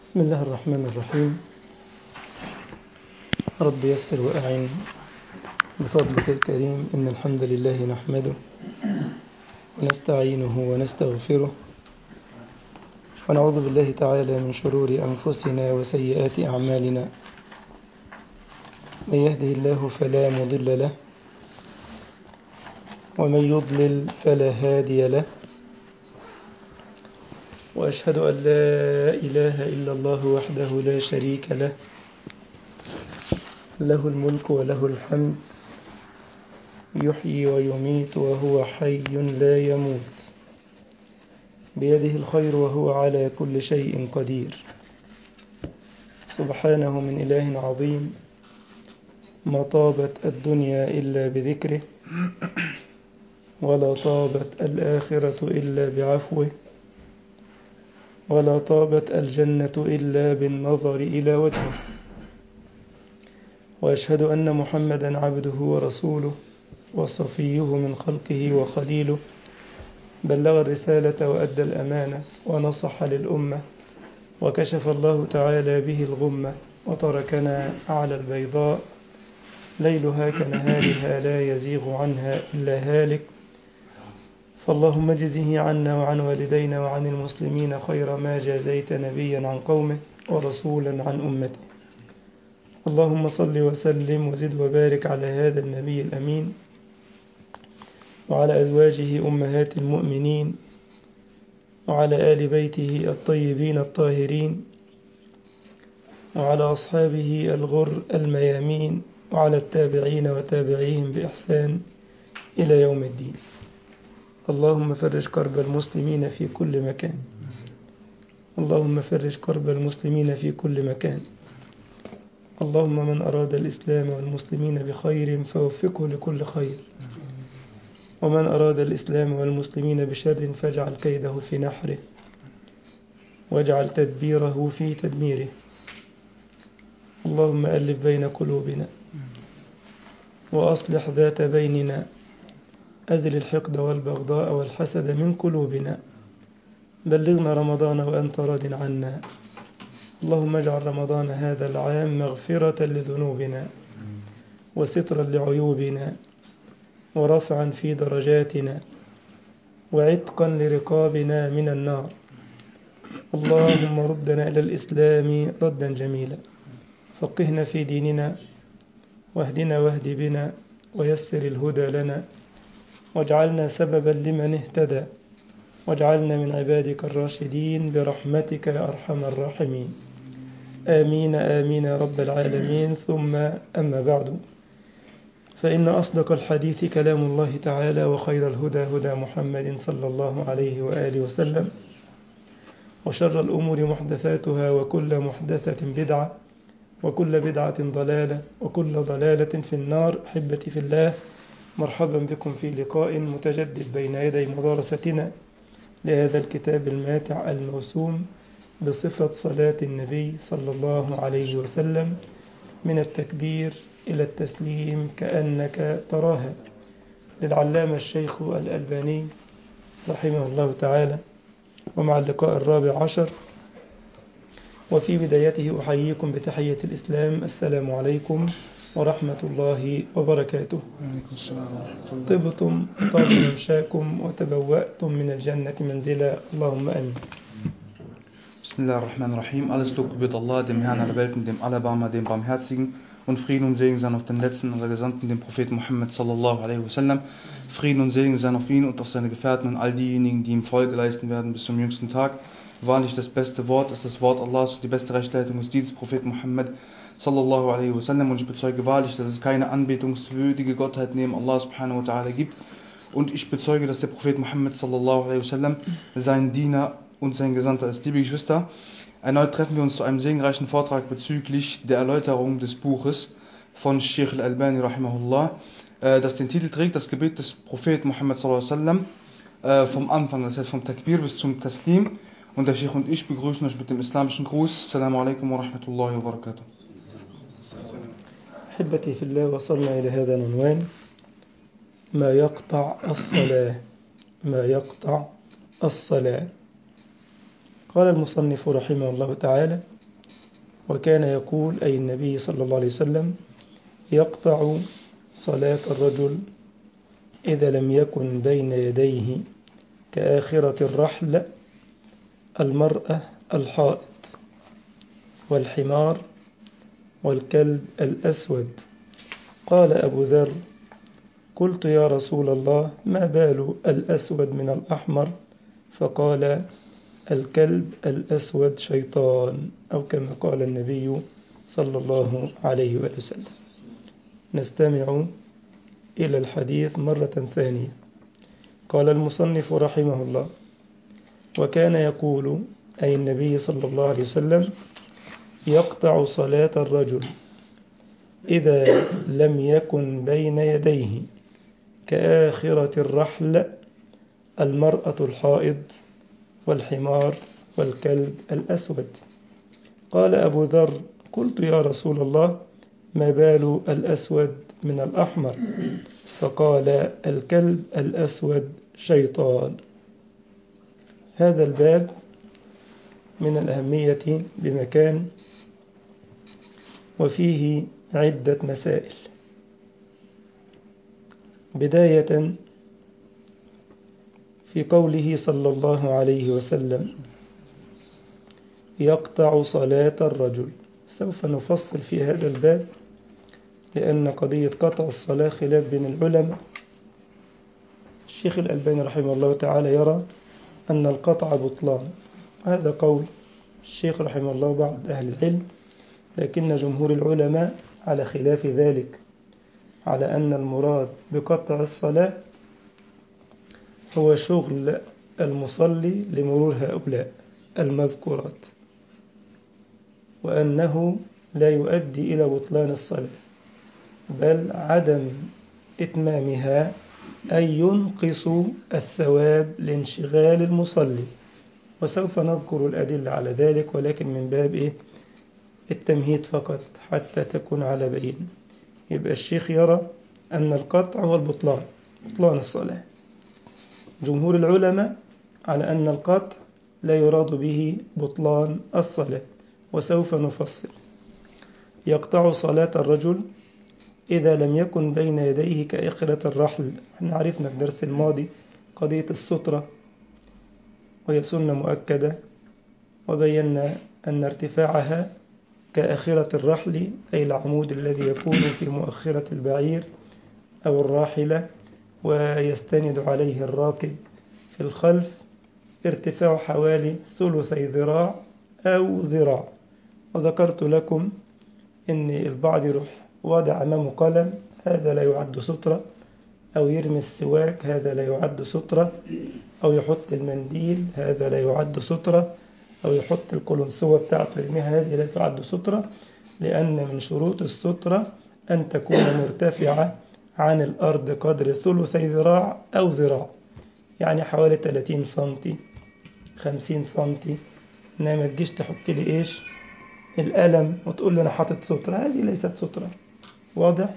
بسم الله الرحمن الرحيم. رب يسر وأعن بفضلك الكريم. إن الحمد لله نحمده ونستعينه ونستغفره ونعوذ بالله تعالى من شرور أنفسنا وسيئات أعمالنا. من يهده الله فلا مضل له ومن يضلل فلا هادي له، وأشهد أن لا إله إلا الله وحده لا شريك له، له الملك وله الحمد، يحيي ويميت وهو حي لا يموت، بيده الخير وهو على كل شيء قدير. سبحانه من إله عظيم، ما طابت الدنيا إلا بذكره، ولا طابت الآخرة إلا بعفوه، ولا طابت الجنة إلا بالنظر إلى وجهه. وأشهد أن محمدا عبده ورسوله وصفيه من خلقه وخليله، بلغ الرسالة وأدى الأمانة ونصح للأمة، وكشف الله تعالى به الغمة، وتركنا على البيضاء ليلها كنهارها لا يزيغ عنها إلا هالك. فاللهم اجزه عنا وعن والدينا وعن المسلمين خير ما جازيت نبيا عن قومه ورسولا عن أمته. اللهم صل وسلم وزد وبارك على هذا النبي الأمين، وعلى أزواجه أمهات المؤمنين، وعلى آل بيته الطيبين الطاهرين، وعلى أصحابه الغر الميامين، وعلى التابعين وتابعيهم بإحسان إلى يوم الدين. اللهم فرج كرب المسلمين في كل مكان، اللهم فرج كرب المسلمين في كل مكان. اللهم من أراد الإسلام والمسلمين بخير فوفقه لكل خير، ومن أراد الإسلام والمسلمين بشر فاجعل كيده في نحره، واجعل تدبيره في تدميره. اللهم ألف بين قلوبنا وأصلح ذات بيننا، أزل الحقد والبغضاء والحسد من قلوبنا. بلغنا رمضان وأنت راض عنا. اللهم اجعل رمضان هذا العام مغفرة لذنوبنا، وسترا لعيوبنا، ورفعا في درجاتنا، وعتقا لرقابنا من النار. اللهم ردنا إلى الإسلام ردا جميلا، فقهنا في ديننا، واهدنا واهد بنا، ويسر الهدى لنا، واجعلنا سببا لمن اهتدى، واجعلنا من عبادك الراشدين برحمتك يا أرحم الراحمين. آمين آمين يا رب العالمين. ثم أما بعد، فإن أصدق الحديث كلام الله تعالى، وخير الهدى هدى محمد صلى الله عليه وآله وسلم، وشر الأمور محدثاتها، وكل محدثة بدعة، وكل بدعة ضلالة، وكل ضلالة في النار. أحبتي في الله، مرحبا بكم في لقاء متجدد بين يدي مدارستنا لهذا الكتاب الماتع الموسوم بصفة صلاة النبي صلى الله عليه وسلم، من التكبير إلى التسليم كأنك تراها، للعلامة الشيخ الألباني رحمه الله تعالى. ومع اللقاء الرابع عشر، وفي بدايته أحييكم بتحية الإسلام: السلام عليكم ورحمة الله وبركاته. طبتم طاب ممشاكم وتبوأتم من الجنة منزلا، اللهم آمين. Bismillahirrahmanirrahim. Alles Lob gebührt Allah, dem Herrn aller Welten, dem Allerbarmer, dem Barmherzigen, und Frieden und Segen sein auf den letzten aller Gesandten, dem Propheten Muhammad sallallahu alaihi wasallam. Frieden und Segen sein auf ihn und auf seine Gefährten und all diejenigen, die ihm Folge leisten werden bis zum jüngsten Tag. Wahrlich, das beste Wort ist das Wort Allahs und die beste Rechtleitung ist dieses Propheten Muhammad sallallahu alaihi wasallam. Und ich bezeuge wahrlich, dass es keine anbetungswürdige Gottheit neben Allah subhanahu wa ta'ala gibt. Und ich bezeuge, dass der Prophet Muhammad sallallahu alaihi wasallam sein Diener und sein Gesandter ist. Liebe Geschwister, erneut treffen wir uns zu einem segenreichen Vortrag bezüglich der Erläuterung des Buches von Sheikh al-Albani rahimahullah, das den Titel trägt: Das Gebet des Propheten Muhammad sallallahu alaihi wasallam, vom Anfang, das heißt vom Takbir bis zum Taslim. Und der Sheikh und ich begrüßen euch mit dem islamischen Gruß: Assalamu alaikum wa rahmatullahi wa barakatuh. أحبتي في الله، وصلنا إلى هذا العنوان: ما يقطع الصلاة. ما يقطع الصلاة. قال المصنف رحمه الله تعالى: وكان يقول أي النبي صلى الله عليه وسلم: يقطع صلاة الرجل إذا لم يكن بين يديه كآخرة الرحل المرأة الحائط والحمار والكلب الأسود. قال أبو ذر: قلت يا رسول الله ما بال الأسود من الأحمر؟ فقال: الكلب الأسود شيطان، أو كما قال النبي صلى الله عليه وسلم. نستمع إلى الحديث مرة ثانية. قال المصنف رحمه الله: وكان يقول أي النبي صلى الله عليه وسلم: يقطع صلاة الرجل إذا لم يكن بين يديه كآخرة الرحل المرأة الحائض والحمار والكلب الأسود. قال أبو ذر: قلت يا رسول الله ما بال الأسود من الأحمر؟ فقال: الكلب الأسود شيطان. هذا الباب من الأهمية بمكان، وفيه عدة مسائل. بداية في قوله صلى الله عليه وسلم: يقطع صلاة الرجل. سوف نفصل في هذا الباب، لأن قضية قطع الصلاة خلاف بين العلماء. الشيخ الألباني رحمه الله تعالى يرى أن القطع بطلان، هذا قول الشيخ رحمه الله بعض أهل العلم، لكن جمهور العلماء على خلاف ذلك، على أن المراد بقطع الصلاة هو شغل المصلي لمرور هؤلاء المذكورات، وأنه لا يؤدي إلى بطلان الصلاة، بل عدم إتمامها أي ينقص الثواب لانشغال المصلي. وسوف نذكر الأدلة على ذلك، ولكن من باب التمهيد فقط حتى تكون على بين. يبقى الشيخ يرى أن القطع هو البطلان، بطلان الصلاة. جمهور العلماء على أن القطع لا يراد به بطلان الصلاة، وسوف نفصل. يقطع صلاة الرجل إذا لم يكن بين يديه كآخرة الرحل. احنا عرفنا في الدرس الماضي قضية السترة، وهي سنة مؤكدة، وبينا أن ارتفاعها كآخرة الرحل، أي العمود الذي يكون في مؤخرة البعير أو الراحلة ويستند عليه الراكب في الخلف، ارتفاع حوالي 3 ذراع أو ذراع. وذكرت لكم أن البعض يروح وضع أمامه قلم، هذا لا يعد سترة، أو يرمي السواك، هذا لا يعد سترة، أو يحط المنديل، هذا لا يعد سترة، أو يحط القلنسوة بتاعته يرميها، هذه لا تعد سترة، لأن من شروط السترة أن تكون مرتفعة عن الأرض قدر 3 ذراع أو ذراع، يعني حوالي 30 سنتي 50 سنتي. إنما تجيش تحط لي إيش القلم وتقول لي أنا حاطط سترة، هذه ليست سترة. واضح؟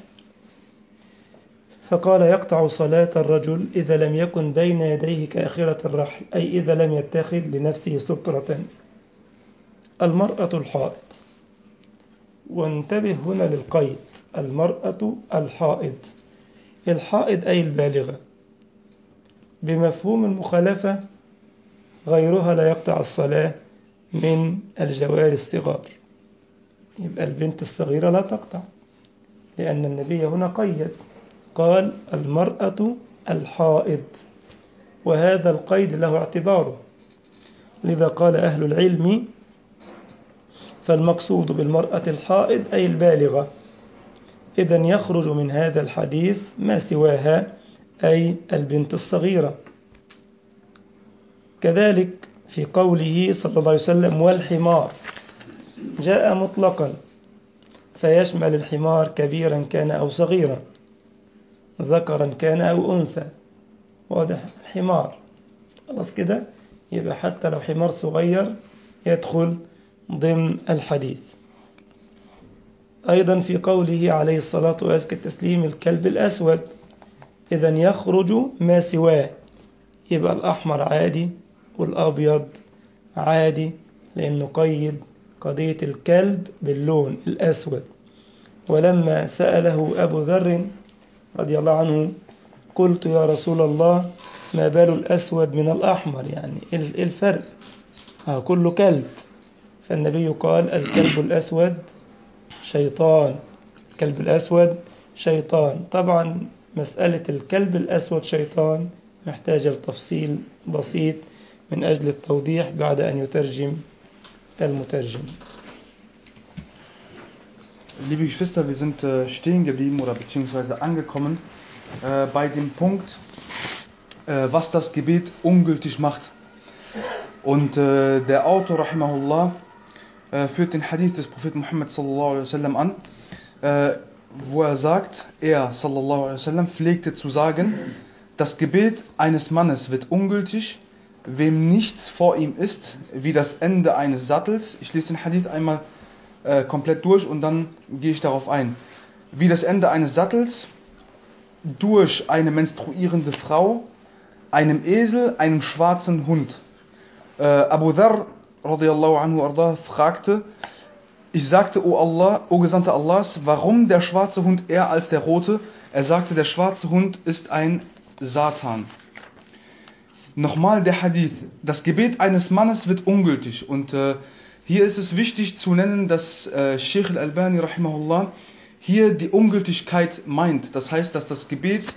فقال: يقطع صلاة الرجل إذا لم يكن بين يديه كآخرة الرحل، أي إذا لم يتخذ لنفسه سترة. المرأة الحائض، وانتبه هنا للقيد، المرأة الحائض. الحائض أي البالغة، بمفهوم المخالفة غيرها لا يقطع الصلاة من الجواري الصغار. يبقى البنت الصغيرة لا تقطع، لأن النبي هنا قيد، قال المرأة الحائض، وهذا القيد له اعتباره. لذا قال أهل العلم: فالمقصود بالمرأة الحائض أي البالغة. إذن يخرج من هذا الحديث ما سواها، أي البنت الصغيرة. كذلك في قوله صلى الله عليه وسلم: والحمار، جاء مطلقا فيشمل الحمار كبيرا كان أو صغيرا، ذكرا كان أو أنثى. واضح؟ الحمار خلاص كده، يبقى حتى لو حمار صغير يدخل ضمن الحديث. أيضا في قوله عليه الصلاة وأزكى التسليم: الكلب الأسود. إذن يخرج ما سواه، يبقى الأحمر عادي والأبيض عادي، لأنه قيد قضية الكلب باللون الأسود. ولما سأله أبو ذر رضي الله عنه قلت يا رسول الله ما بال الأسود من الأحمر، يعني إيه الفرق؟ كله كلب. فالنبي قال الكلب الأسود شيطان، الكلب الأسود شيطان. طبعا مسألة الكلب الأسود شيطان محتاجة لتفصيل بسيط من أجل التوضيح بعد أن يترجم المترجم. Liebe Geschwister, wir sind stehen geblieben oder beziehungsweise angekommen bei dem Punkt, was das Gebet ungültig macht. Und der Autor, rahimahullah, führt den Hadith des Propheten Muhammad sallallahu alaihi wasallam an, wo er sagt, er sallallahu alaihi wasallam pflegte zu sagen, das Gebet eines Mannes wird ungültig, wem nichts vor ihm ist, wie das Ende eines Sattels. Ich lese den Hadith einmal komplett durch und dann gehe ich darauf ein. Wie das Ende eines Sattels, durch eine menstruierende Frau, einem Esel, einem schwarzen Hund. Abu Dharr radiyallahu anhu arda fragte, ich sagte, O Allah, O Gesandter Allahs, warum der schwarze Hund eher als der rote? Er sagte, der schwarze Hund ist ein Satan. Nochmal der Hadith, das Gebet eines Mannes wird ungültig. Und hier ist es wichtig zu nennen, dass Sheikh al-Albani rahimahullah hier die Ungültigkeit meint. Das heißt, dass das Gebet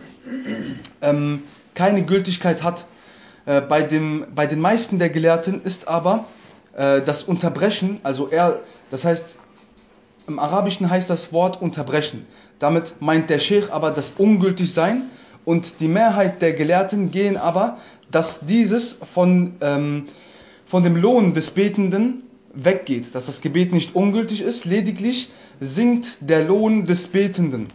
keine Gültigkeit hat. Bei den meisten der Gelehrten ist aber das Unterbrechen, das heißt, im Arabischen heißt das Wort unterbrechen. Damit meint der Sheikh aber das Ungültigsein, und die Mehrheit der Gelehrten gehen aber, dass dieses von dem Lohn des Betenden weggeht, dass das Gebet nicht ungültig ist, lediglich sinkt der Lohn des Betenden.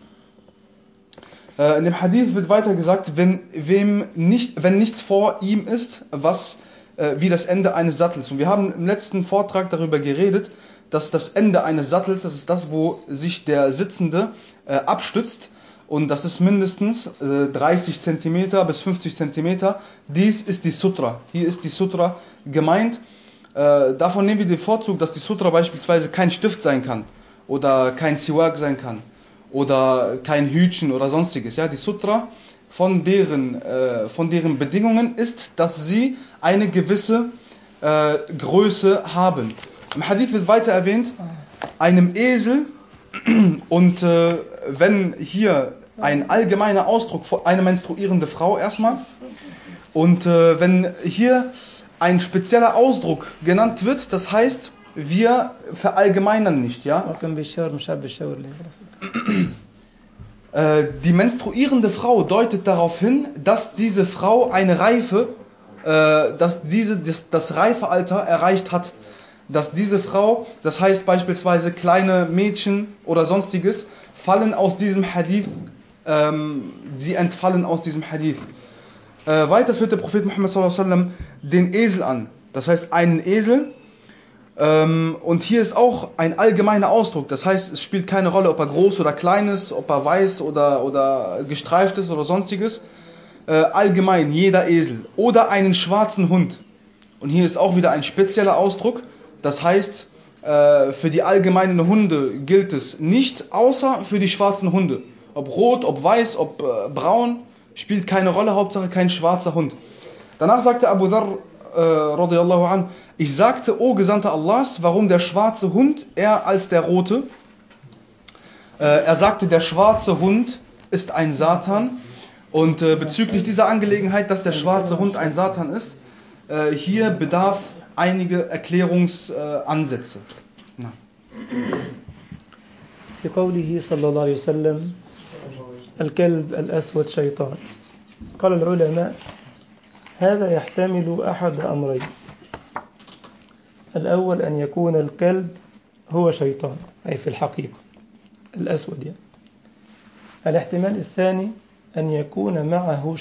In dem Hadith wird weiter gesagt, wenn nichts vor ihm ist, wie das Ende eines Sattels. Und wir haben im letzten Vortrag darüber geredet, dass das Ende eines Sattels, das ist das, wo sich der Sitzende abstützt, und das ist mindestens 30 cm bis 50 cm. Dies ist die Sutra. Hier ist die Sutra gemeint. Davon nehmen wir den Vorzug, dass die Sutra beispielsweise kein Stift sein kann oder kein Siwak sein kann oder kein Hütchen oder sonstiges. Ja, die Sutra von deren Bedingungen ist, dass sie eine gewisse Größe haben. Im Hadith wird weiter erwähnt, einem Esel, und wenn hier ein allgemeiner Ausdruck für eine menstruierende Frau erstmal, und wenn hier ein spezieller Ausdruck genannt wird, das heißt, wir verallgemeinern nicht, ja? Die menstruierende Frau deutet darauf hin, dass diese Frau eine Reife, das Reifealter erreicht hat. Dass diese Frau, das heißt beispielsweise kleine Mädchen oder sonstiges, fallen aus diesem Hadith, sie entfallen aus diesem Hadith. Weiter führt der Prophet Muhammad sallallahu alaihi wasallam den Esel an, das heißt einen Esel, und hier ist auch ein allgemeiner Ausdruck, das heißt, es spielt keine Rolle, ob er groß oder klein ist, ob er weiß oder gestreift ist oder sonstiges, allgemein jeder Esel oder einen schwarzen Hund, und hier ist auch wieder ein spezieller Ausdruck, das heißt, für die allgemeinen Hunde gilt es nicht, außer für die schwarzen Hunde, ob rot, ob weiß, ob braun, spielt keine Rolle, Hauptsache kein schwarzer Hund. Danach sagte Abu Dharr radiyallahu an, ich sagte, O Gesandter Allahs, warum der schwarze Hund eher als der rote? Er sagte, der schwarze Hund ist ein Satan, und bezüglich dieser Angelegenheit, dass der schwarze Hund ein Satan ist, hier bedarf einige Erklärungsansätze. في قوله صلى الله عليه وسلم الكلب الأسود شيطان، قال العلماء هذا يحتمل أحد أمرين. الأول أن يكون الكلب هو شيطان، أي في الحقيقة الأسود يعني. الاحتمال الثاني أن يكون معه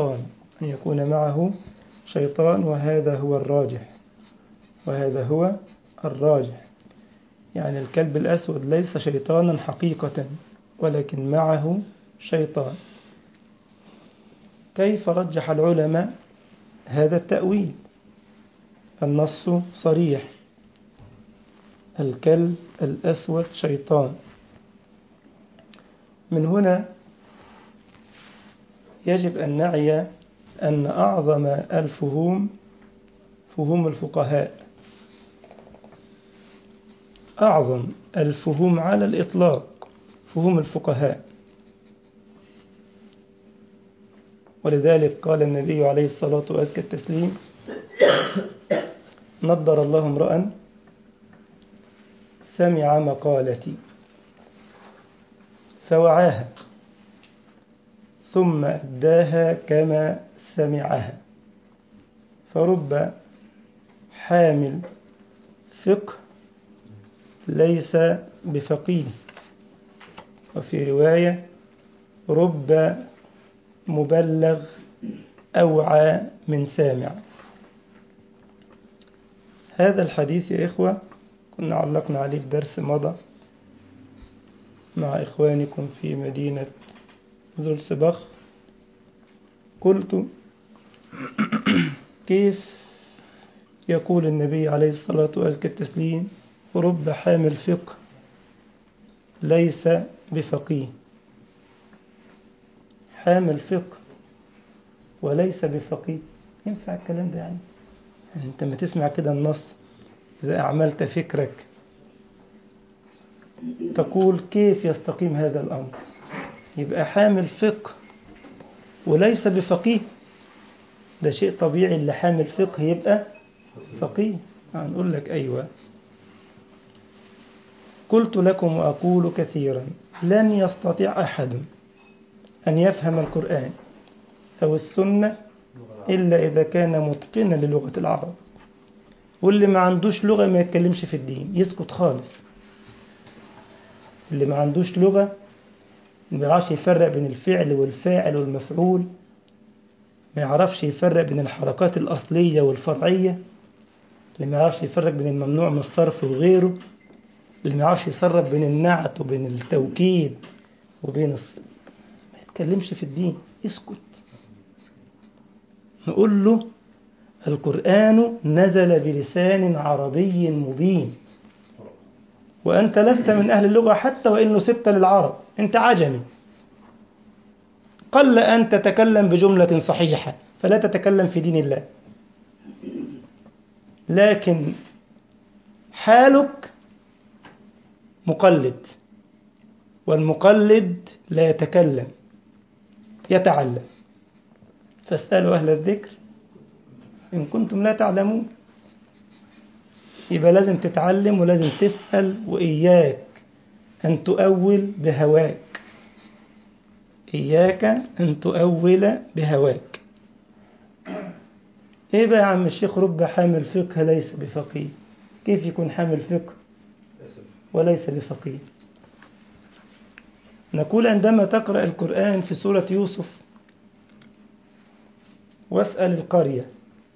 شيطان، وهذا هو الراجح. يعني الكلب الأسود ليس شيطانا حقيقة، ولكن معه شيطان. كيف رجح العلماء هذا التأويل؟ النص صريح، الكلب الأسود شيطان. من هنا يجب أن نعي أن أعظم الفهوم فهوم الفقهاء، أعظم الفهوم على الإطلاق فهوم الفقهاء. ولذلك قال النبي عليه الصلاة وأزكى التسليم: نضر الله امرأ سمع مقالتي فوعاها ثم أداها كما سمعها، فرب حامل فقه ليس بفقيه، وفي رواية رب مبلغ أوعى من سامع. هذا الحديث يا إخوة كنا علقنا عليه في درس مضى مع إخوانكم في مدينة زولسبخ. قلت كيف يقول النبي عليه الصلاة وأزكى التسليم: رب حامل فقه ليس بفقيه. حامل فقه وليس بفقيه، ينفع الكلام ده؟ يعني أنت ما تسمع كده النص إذا أعملت فكرك تقول كيف يستقيم هذا الأمر؟ يبقى حامل فقه وليس بفقيه، ده شيء طبيعي اللي حامل فقه يبقى فقيه. هنقول لك أيوة. قلت لكم وأقول كثيرا: لن يستطيع أحد أن يفهم القرآن أو السنة إلا إذا كان متقنا للغة العرب. واللي ما عندوش لغة ما يتكلمش في الدين، يسكت خالص. اللي ما عندوش لغة ما يعرفش يفرق بين الفعل والفاعل والمفعول، ما يعرفش يفرق بين الحركات الأصلية والفرعية، اللي ما يعرفش يفرق بين الممنوع من الصرف وغيره، اللي ما يعرفش يصرف بين النعت وبين التوكيد وبين ما يتكلمش في الدين، يسكت. نقول له القرآن نزل بلسان عربي مبين، وأنت لست من أهل اللغة حتى وإن نسبت للعرب، أنت عجمي. قل أن تتكلم بجملة صحيحة فلا تتكلم في دين الله، لكن حالك مقلد، والمقلد لا يتكلم، يتعلم. فاسألوا أهل الذكر إن كنتم لا تعلمون. يبقى لازم تتعلم ولازم تسأل، وإياك أن تؤول بهواك، إياك أن تؤول بهواك. إيه بقى يا عم الشيخ رب حامل فقه ليس بفقيه؟ كيف يكون حامل فقه وليس بفقيه؟ نقول عندما تقرأ القرآن في سورة يوسف: واسأل القرية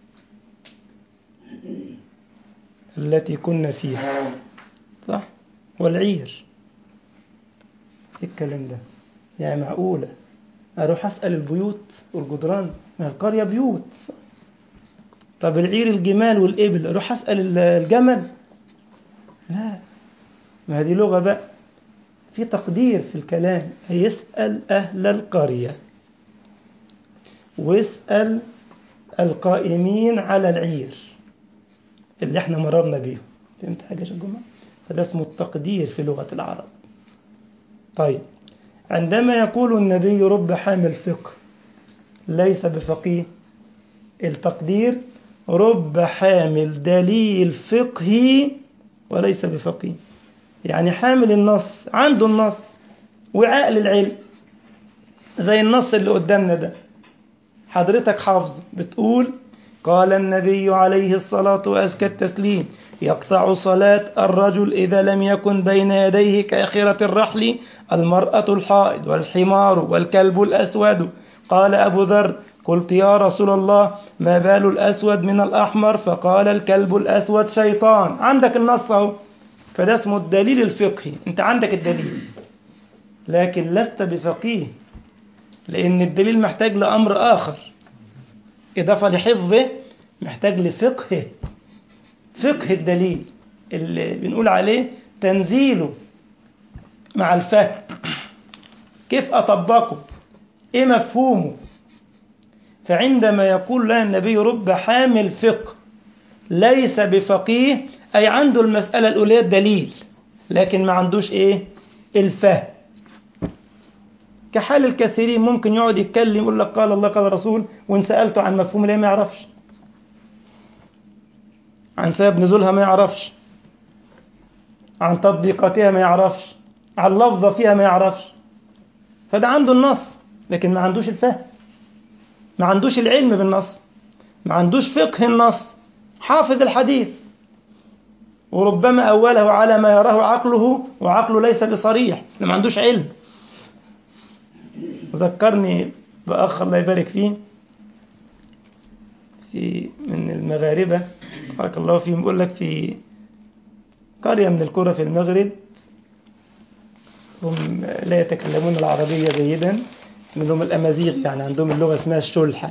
التي كنا فيها، صح؟ والعير. إيه الكلام ده؟ يعني معقولة أروح أسأل البيوت والجدران؟ ما القرية بيوت. طب العير الجمال والإبل أروح أسأل الجمل؟ لا، ما هذه لغة بقى، في تقدير في الكلام. يسأل أهل القرية واسأل القائمين على العير اللي احنا مررنا بيهم. فهمت حاجة يا جماعة؟ فده اسمه التقدير في لغة العرب. طيب، عندما يقول النبي رب حامل فقه ليس بفقيه، التقدير رب حامل دليل فقهي وليس بفقيه. يعني حامل النص، عنده النص وعاء للعلم، زي النص اللي قدامنا ده حضرتك حافظه، بتقول قال النبي عليه الصلاة وأزكى التسليم: يقطع صلاة الرجل إذا لم يكن بين يديه كآخرة الرحل المرأة الحائض والحمار والكلب الأسود. قال أبو ذر: قلت يا رسول الله ما بال الأسود من الأحمر؟ فقال الكلب الأسود شيطان. عندك النص اهو، فده اسمه الدليل الفقهي، انت عندك الدليل لكن لست بفقيه، لأن الدليل محتاج لأمر آخر إضافة لحفظه، محتاج لفقهه، فقه الدليل. اللي بنقول عليه تنزيله مع الفهم، كيف أطبقه، إيه مفهومه. فعندما يقول لنا النبي رب حامل فقه ليس بفقيه، أي عنده المسألة الأولية الدليل لكن ما عندوش إيه؟ الفهم. كحال الكثيرين ممكن يقعد يتكلم يقول لك قال الله قال رسول، وإن سألته عن مفهوم الآية ما يعرفش، عن سبب نزولها ما يعرفش، عن تطبيقاتها ما يعرفش، عن لفظة فيها ما يعرفش. فده عنده النص لكن ما عندوش الفهم، ما عندوش العلم بالنص، ما عندوش فقه النص. حافظ الحديث وربما أوله على ما يراه عقله وعقله ليس بصريح، ما عندوش علم. ذكرني بأخ الله يبارك فيه من المغاربة بارك الله فيهم، يقول لك في قرية من القرى في المغرب هم لا يتكلمون العربية جيدا، منهم الأمازيغ، يعني عندهم اللغة اسمها الشلحة.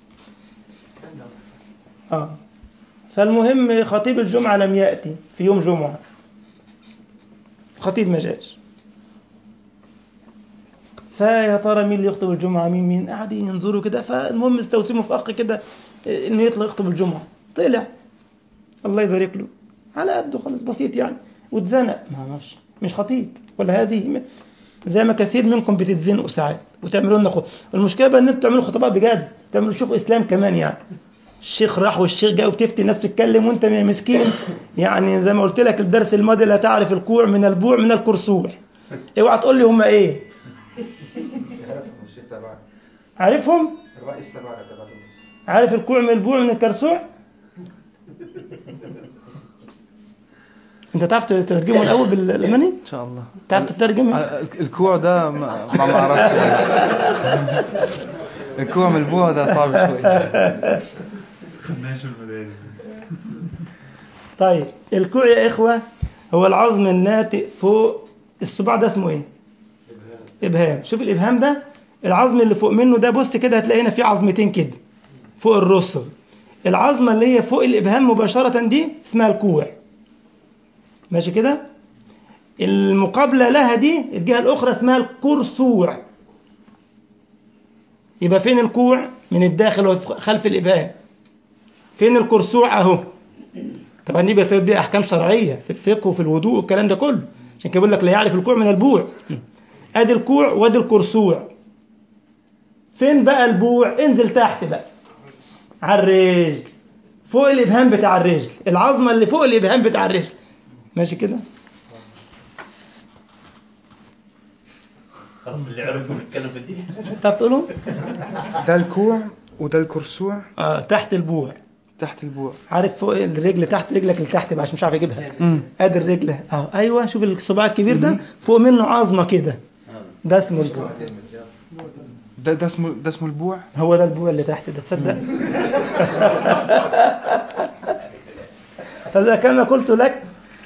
فالمهم خطيب الجمعة لم يأتي في يوم جمعة، خطيب ما جاش. فيا ترى مين اللي يخطب الجمعة، مين قاعدين ينظروا كده. فالمهم استوسموا في أخ كده إنه يطلع يخطب الجمعة. طلع الله يبارك له على قده خالص بسيط يعني، واتزنق. مش خطيب ولا هذه، زي ما كثير منكم بتتزنقوا ساعات وتعملوا لنا المشكلة بقى ان انتوا تعملوا خطباء بجد، تعملوا شيخ اسلام كمان. يعني الشيخ راح والشيخ جاي وتفتي الناس بتتكلم وانت مسكين. يعني زي ما قلت لك الدرس الماضي، لا تعرف الكوع من البوع من الكرسوع. اوعى تقول لي هم ايه. عارفهم الشيخ تبعك، عارفهم الرئيس تبعك تبعهم. عارف الكوع من البوع من الكرسوع. انت تعرف تترجمه الاول بالالماني ان شاء الله؟ تعرف تترجمه؟ الكوع ده ما اعرفش. الكوع من البوع ده صعب شوي. طيب الكوع يا إخوة هو العظم الناتئ فوق الصباع، ده اسمه إيه؟ إبهام. شوف الإبهام ده، العظم اللي فوق منه ده، بص كده هتلاقينا فيه عظمتين كده فوق الرسغ. العظمة اللي هي فوق الإبهام مباشرة دي اسمها الكوع، ماشي كده. المقابلة لها دي الجهة الأخرى اسمها الكرسوع. يبقى فين الكوع؟ من الداخل خلف الإبهام. فين الكرسوع؟ أهو. طبعا دي بتبقى احكام شرعيه في الفقه وفي الوضوء والكلام ده كله، عشان كده بقول لك لا يعرف الكوع من البوع. ادي الكوع وادي الكرسوع. فين بقى البوع؟ انزل تحت بقى على الرجل، فوق الابهام بتاع الرجل، العظمه اللي فوق الابهام بتاع الرجل، ماشي كده. خلاص اللي عرفوا نتكلم في الدين. تعرف تقولهم؟ ده الكوع وده الكرسوع. تحت البوع. تحت البوع. عارف فوق الرجل، تحت رجلك اللي تحت بقى عشان مش عارف اجيبها. ادي الرجل ايوه، شوف الصباع الكبير ده فوق منه عظمه كده، ده اسمه البوع. ده اسمه البوع. هو ده البوع اللي تحت ده، تصدق؟ فإذا كما قلت لك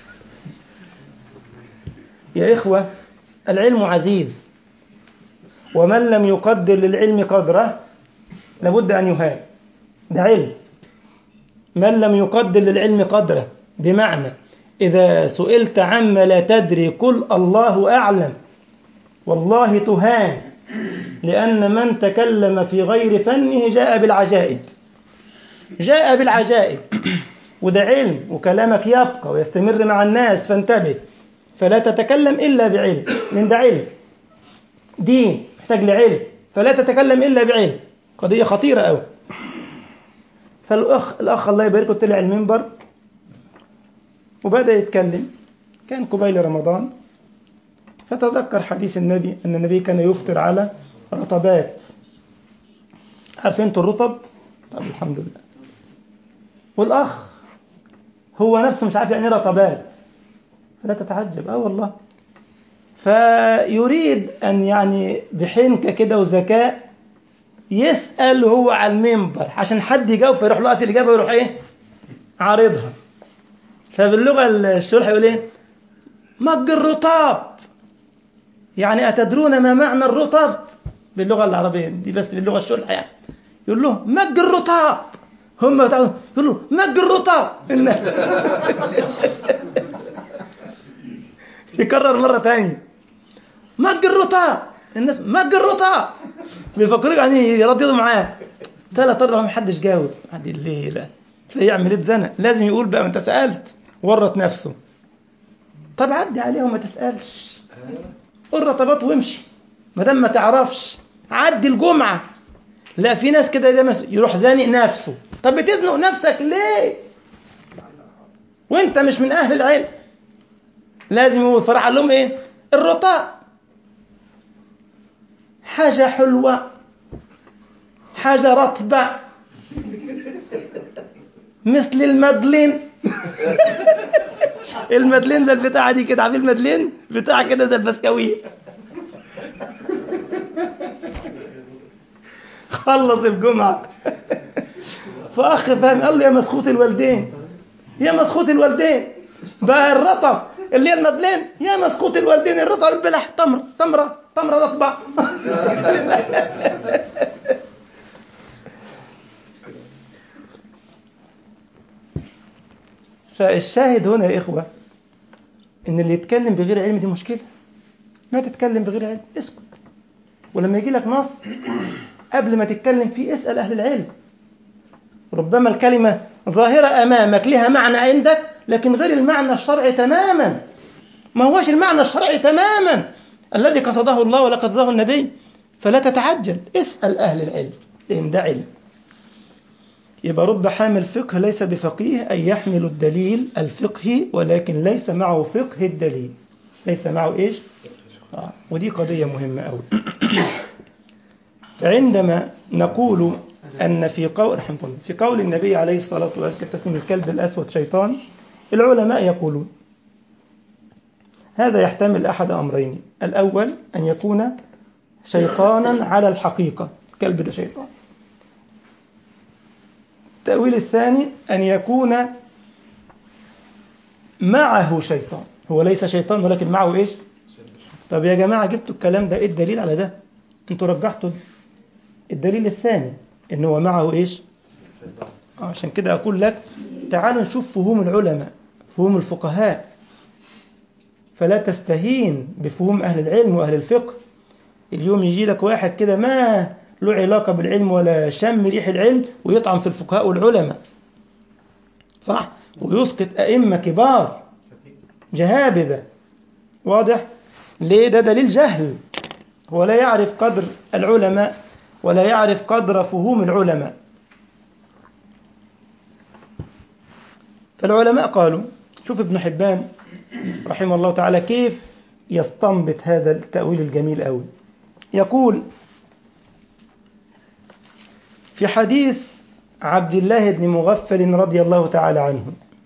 يا إخوة، العلم عزيز، ومن لم يقدر للعلم قدره لابد أن يهان. ده علم. من لم يقدر للعلم قدره، بمعنى إذا سئلت عما لا تدري قل الله أعلم، والله تهان، لأن من تكلم في غير فنه جاء بالعجائب. جاء بالعجائب. وده علم، وكلامك يبقى ويستمر مع الناس، فانتبه. فلا تتكلم إلا بعلم، لأن ده علم دين محتاج لعلم، فلا تتكلم إلا بعلم. قضية خطيرة أوي. فالأخ الله يبارك له طلع المنبر وبدأ يتكلم، كان قبيل رمضان، فتذكر حديث النبي أن النبي كان يفطر على رطبات. عارفين انتوا الرطب؟ طب الحمد لله. والأخ هو نفسه مش عارف يعني رطبات، فلا تتعجب. والله. فيريد أن يعني بحنكة كده وذكاء يسأل هو على المنبر عشان حد يجاوب، فيروح لقط الإجابة ويروح إيه؟ عارضها. فباللغة الشرح يقول إيه؟ مج الرطاب. يعني أتدرون ما معنى الرطب؟ باللغة العربية دي، بس باللغة الشرح يعني يقول له مج الرطاب. هم يقولوا مج الرطب الناس. يكرر مرة تانية مج الرطب الناس، مج الرطب، بيفكروا يعني يرددوا معاه. 3-4 محدش جاوب. هذه الليلة فيعمل اتزنق، لازم يقول بقى ما انت سألت، ورط نفسه. طب عدي عليهم ما تسألش، قول رطبات وامشي ما دام ما تعرفش، عدي الجمعة. لا في ناس كده ده يروح زانق نفسه. طب بتزنق نفسك ليه وانت مش من اهل العلم؟ لازم يقول. فراح قال لهم ايه؟ الرطاب حاجة حلوة، حاجة رطبة، مثل المدلين. المدلين زي البتاعة دي كده، عارفين المدلين بتاع كده زي البسكويت. خلص الجمعة فأخ فهم قال له يا مسخوط الوالدين، يا مسخوط الوالدين، بقى الرطب اللي هي المدلين، يا مسخوط الوالدين الرطب البلح، تمرة رطبة. فالشاهد هنا يا إخوة إن اللي يتكلم بغير علم دي مشكلة. ما تتكلم بغير علم، اسكت. ولما يجي لك نص قبل ما تتكلم فيه اسأل أهل العلم. ربما الكلمة ظاهرة أمامك لها معنى عندك، لكن غير المعنى الشرعي تماما، ما هوش المعنى الشرعي تماما الذي قصده الله ولا قصده النبي. فلا تتعجل، اسأل أهل العلم لأن ده علم. يبقى رب حامل فقه ليس بفقيه، أي يحمل الدليل الفقهي ولكن ليس معه فقه الدليل، ليس معه إيش؟ ودي قضية مهمة أوي. فعندما نقول أن في قول رحمه الله في قول النبي عليه الصلاة والسلام تسليم الكلب الأسود شيطان، العلماء يقولون هذا يحتمل أحد أمرين. الأول أن يكون شيطانا على الحقيقة، كلب ده شيطان. التأويل الثاني أن يكون معه شيطان، هو ليس شيطان ولكن معه إيش؟ طب يا جماعة جبتوا الكلام ده، إيه الدليل على ده؟ أنتوا رجحتوا الدليل الثاني إن هو معه إيش؟ عشان كده أقول لك تعالوا نشوف فهوم العلماء، فهوم الفقهاء، فلا تستهين بفهوم أهل العلم وأهل الفقه. اليوم يجي لك واحد كده ما له علاقة بالعلم ولا شم ريح العلم ويطعن في الفقهاء والعلماء، صح؟ ويسقط أئمة كبار جهابذة. واضح؟ ليه؟ ده دليل جهل، هو لا يعرف قدر العلماء ولا يعرف قدر فهوم العلماء. فالعلماء قالوا، شوف ابن حبان رحمه الله تعالى كيف يستنبط هذا التأويل الجميل أوي. يقول في حديث عبد الله بن مغفل رضي الله تعالى عنه،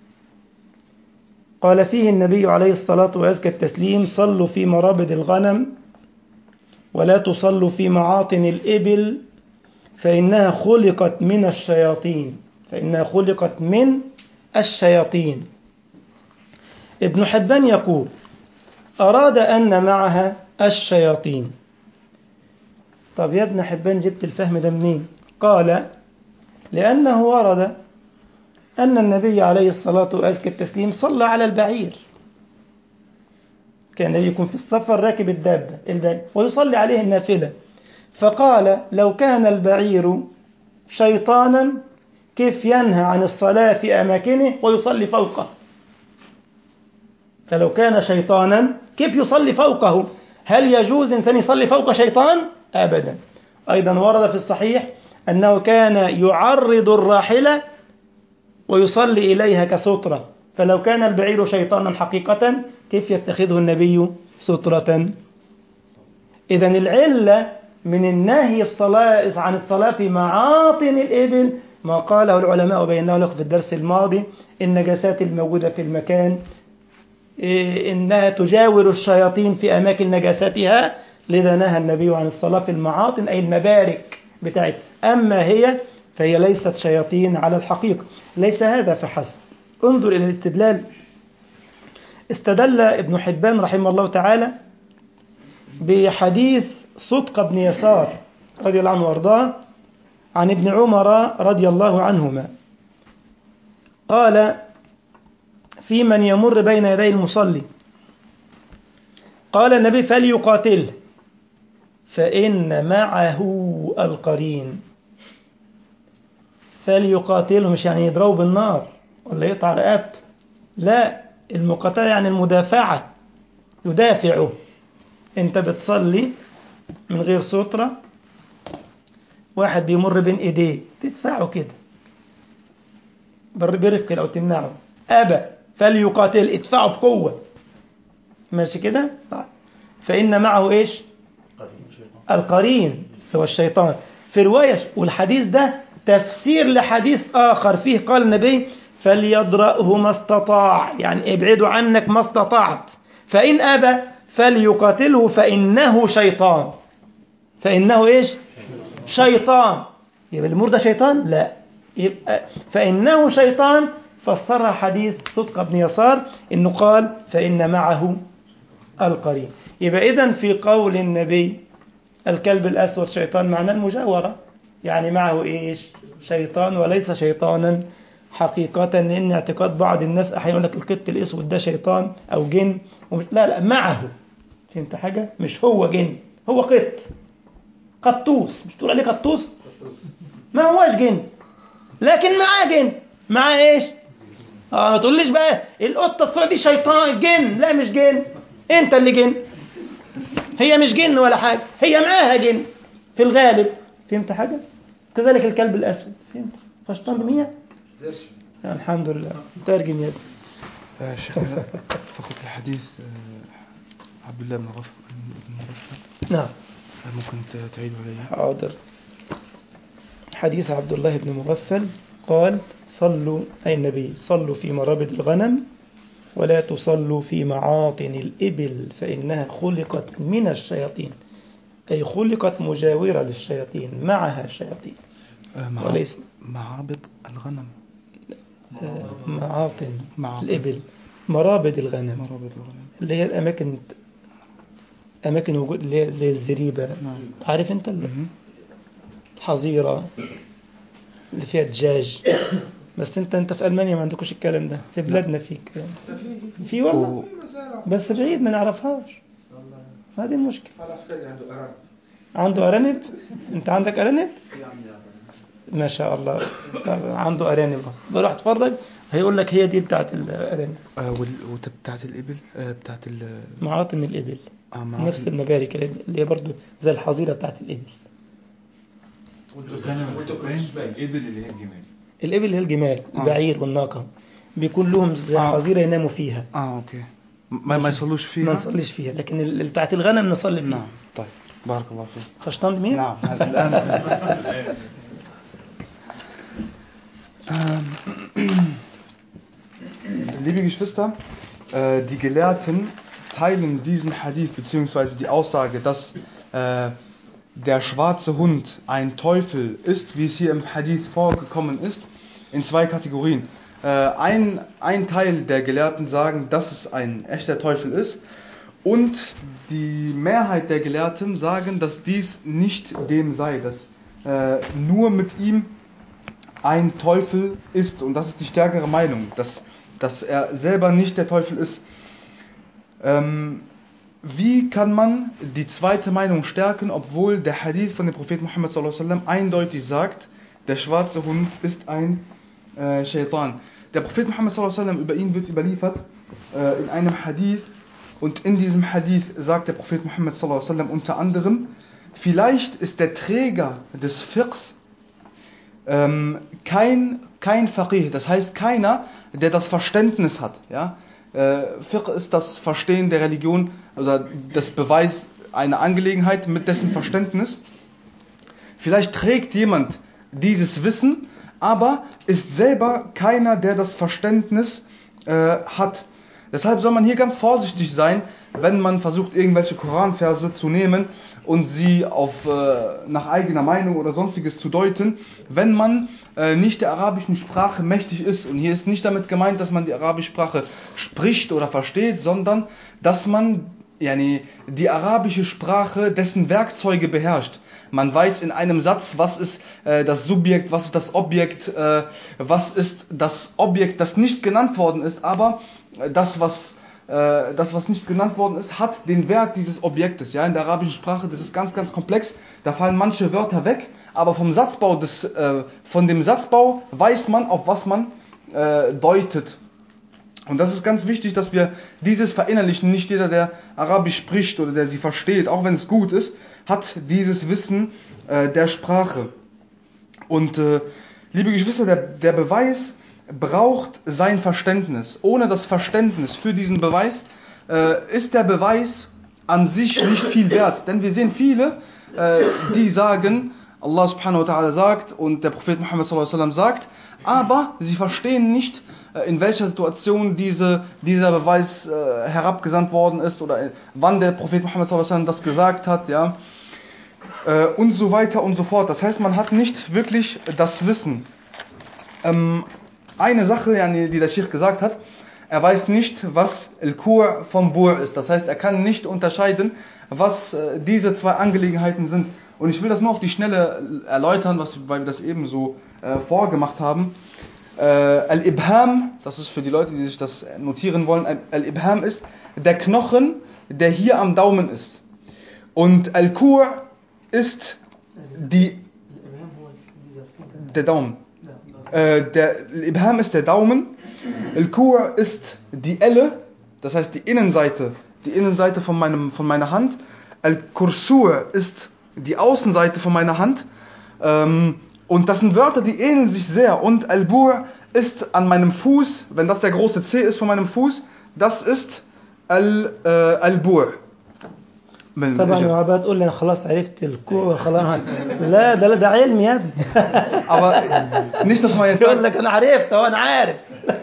قال فيه النبي عليه الصلاة وأزكى التسليم: صلوا في مرابد الغنم ولا تصلوا في معاطن الإبل فإنها خلقت من الشياطين، فإنها خلقت من الشياطين. ابن حبان يقول أراد أن معها الشياطين. طب يا ابن حبان جبت الفهم ده منين؟ قال لأنه ورد أن النبي عليه الصلاة وأزكى التسليم صلى على البعير، كان النبي يكون في السفر راكب الدابة ويصلي عليه النافلة، فقال لو كان البعير شيطانا كيف ينهى عن الصلاة في أماكنه ويصلي فوقه؟ فلو كان شيطانا كيف يصلي فوقه؟ هل يجوز إنسان يصلي فوق شيطان؟ أبدا. أيضا ورد في الصحيح أنه كان يعرض الراحلة ويصلي إليها كسترة، فلو كان البعير شيطانا حقيقة كيف يتخذه النبي سترة؟ إذن العلة من النهي عن الصلاة في معاطن الإبل ما قاله العلماء وبيناه لكم في الدرس الماضي: النجاسات الموجودة في المكان إنها تجاور الشياطين في أماكن نجاستها، لذا نهى النبي عن الصلاة في المعاطن أي المبارك بتاعت. أما هي فهي ليست شياطين على الحقيقة. ليس هذا فحسب، انظر إلى الاستدلال. استدل ابن حبان رحمه الله تعالى بحديث صدق بن يسار رضي الله عنه وارضاه عن ابن عمر رضي الله عنهما قال في من يمر بين يدي المصلي، قال النبي فليقاتله فإن معه القرين. فليقاتله مش يعني يضربه بالنار ولا يقطع رقبته، لا، المقاتلة يعني المدافعة، يدافعه. انت بتصلي من غير سترة، واحد بيمر بين ايديه تدفعه كده برفق او تمنعه، ابى فليقاتل، ادفعه بقوة، ماشي كده. طيب. فإن معه ايش؟ القرين هو الشيطان. في رواية، والحديث ده تفسير لحديث آخر فيه قال النبي فليدرأه ما استطاع، يعني ابعدوا عنك ما استطعت، فإن أبى فليقاتله فإنه شيطان. فإنه إيش؟ شيطان. يبقى الأمور ده شيطان؟ لا، يبقى فإنه شيطان. فسرها حديث صدق بن يسار إنه قال فإن معه القرين. يبقى إذن في قول النبي الكلب الأسود شيطان معناه المجاورة، يعني معه إيش؟ شيطان، وليس شيطانا حقيقة، لأن اعتقاد بعض الناس أحيانا يقول لك القط الأسود ده شيطان أو جن، لا لا، معه. فهمت حاجة؟ مش هو جن، هو قط، قطوس، مش تقول عليه قطوس؟ ما هوش جن، لكن معاه جن. معاه إيش؟ ما تقوليش بقى القطة السوداء دي شيطان جن، لا مش جن، أنت اللي جن. هي مش جن ولا حاجة، هي معاها جن في الغالب. فهمت حاجة؟ كذلك الكلب الأسود. فهمت؟ فشطان بمية؟ الحمد لله. ترجم يد شيخنا فقط الحديث عبد الله بن مغفل. نعم. ممكن تعيد علي؟ حاضر. حديث عبد الله بن مغفل قال صلوا، أي النبي، صلوا في مرابد الغنم ولا تصلوا في معاطن الإبل فإنها خلقت من الشياطين، أي خلقت مجاورة للشياطين، معها شياطين. وليس معابد الغنم، معاطن الإبل، مرابد الغنم اللي هي الأماكن، أماكن وجود اللي هي زي الزريبة. عارف أنت الحظيرة اللي فيها دجاج. بس أنت في ألمانيا ما عندكوش الكلام ده، في بلادنا في الكلام في والله، بس بعيد ما نعرفهاش، هذه المشكلة. عنده أرانب؟ أنت عندك أرانب؟ ما شاء الله. عنده أرانب، بروح أتفرج هيقول لك هي دي بتاعت الأرانب. بتاعت الإبل، بتاعت معاطن الإبل، نفس المبارك اللي هي برضو زي الحظيرة بتاعت الإبل. الإبل اللي هي الجمال، الإبل اللي هي الجمال، البعير والناقة، بيكون لهم زي حظيرة يناموا فيها. أوكي. ما يصلوش فيها؟ ما نصليش فيها، لكن اللي بتاعت الغنم نصلي فيها. نعم. طيب، بارك الله فيك. فشطان مين؟ نعم. الآن liebe Geschwister, die Gelehrten teilen diesen Hadith bzw. die Aussage, dass der schwarze Hund ein Teufel ist, wie es hier im Hadith vorgekommen ist, in zwei Kategorien. Ein Teil der Gelehrten sagen, dass es ein echter Teufel ist, und die Mehrheit der Gelehrten sagen, dass dies nicht dem sei, dass nur mit ihm ein Teufel ist, und das ist die stärkere Meinung, dass er selber nicht der Teufel ist. Wie kann man die zweite Meinung stärken, obwohl der Hadith von dem Propheten Muhammad sallallahu alaihi wasallam eindeutig sagt, der schwarze Hund ist ein Shaitan. Der Prophet Muhammad sallallahu alaihi wasallam, über ihn wird überliefert in einem Hadith, und in diesem Hadith sagt der Prophet Muhammad sallallahu alaihi wasallam unter anderem, vielleicht ist der Träger des Fiqhs kein Faqih, das heißt keiner, der das Verständnis hat. Ja? Fiqh ist das Verstehen der Religion oder das Beweis einer Angelegenheit mit dessen Verständnis. Vielleicht trägt jemand dieses Wissen, aber ist selber keiner, der das Verständnis hat. Deshalb soll man hier ganz vorsichtig sein, wenn man versucht, irgendwelche Koranverse zu nehmen und sie nach eigener Meinung oder sonstiges zu deuten, wenn man nicht der arabischen Sprache mächtig ist. Und hier ist nicht damit gemeint, dass man die arabische Sprache spricht oder versteht, sondern dass man die arabische Sprache, dessen Werkzeuge beherrscht. Man weiß in einem Satz, was ist das Subjekt, was ist das Objekt, was ist das Objekt, das nicht genannt worden ist, aber das, was nicht genannt worden ist, hat den Wert dieses Objektes. Ja, in der arabischen Sprache, das ist ganz, ganz komplex. Da fallen manche Wörter weg, aber von dem Satzbau weiß man, auf was man deutet. Und das ist ganz wichtig, dass wir dieses verinnerlichen. Nicht jeder, der Arabisch spricht oder der sie versteht, auch wenn es gut ist, hat dieses Wissen der Sprache. Und liebe Geschwister, der Beweis braucht sein Verständnis. Ohne das Verständnis für diesen Beweis ist der Beweis an sich nicht viel wert. Denn wir sehen viele, die sagen, Allah subhanahu wa ta'ala sagt und der Prophet Muhammad sallallahu alaihi wasallam sagt, aber sie verstehen nicht, in welcher Situation dieser Beweis herabgesandt worden ist oder wann der Prophet Muhammad sallallahu alaihi wasallam das gesagt hat, ja, und so weiter und so fort. Das heißt, man hat nicht wirklich das Wissen. Eine Sache, die der Sheikh gesagt hat, er weiß nicht, was Al-Kur vom Bur ist. Das heißt, er kann nicht unterscheiden, was diese zwei Angelegenheiten sind. Und ich will das nur auf die Schnelle erläutern, weil wir das eben so vorgemacht haben. Al-Ibham, das ist für die Leute, die sich das notieren wollen, Al-Ibham ist der Knochen, der hier am Daumen ist. Und Al-Kur ist der Daumen. Der Ibham ist der Daumen, Al-Kur ist die Elle, das heißt die Innenseite von meiner Hand. Al-Kursur ist die Außenseite von meiner Hand. Und das sind Wörter, die ähneln sich sehr. Und Al-Bur ist an meinem Fuß, wenn das der große C ist von meinem Fuß, das ist Al-Bur. طبعا يا عباد تقول لي انا خلاص عرفت الكوع خلاص لا ده علم يا ابني Aber nicht, dass man jetzt يقول لك انا عرفت اهو انا عارف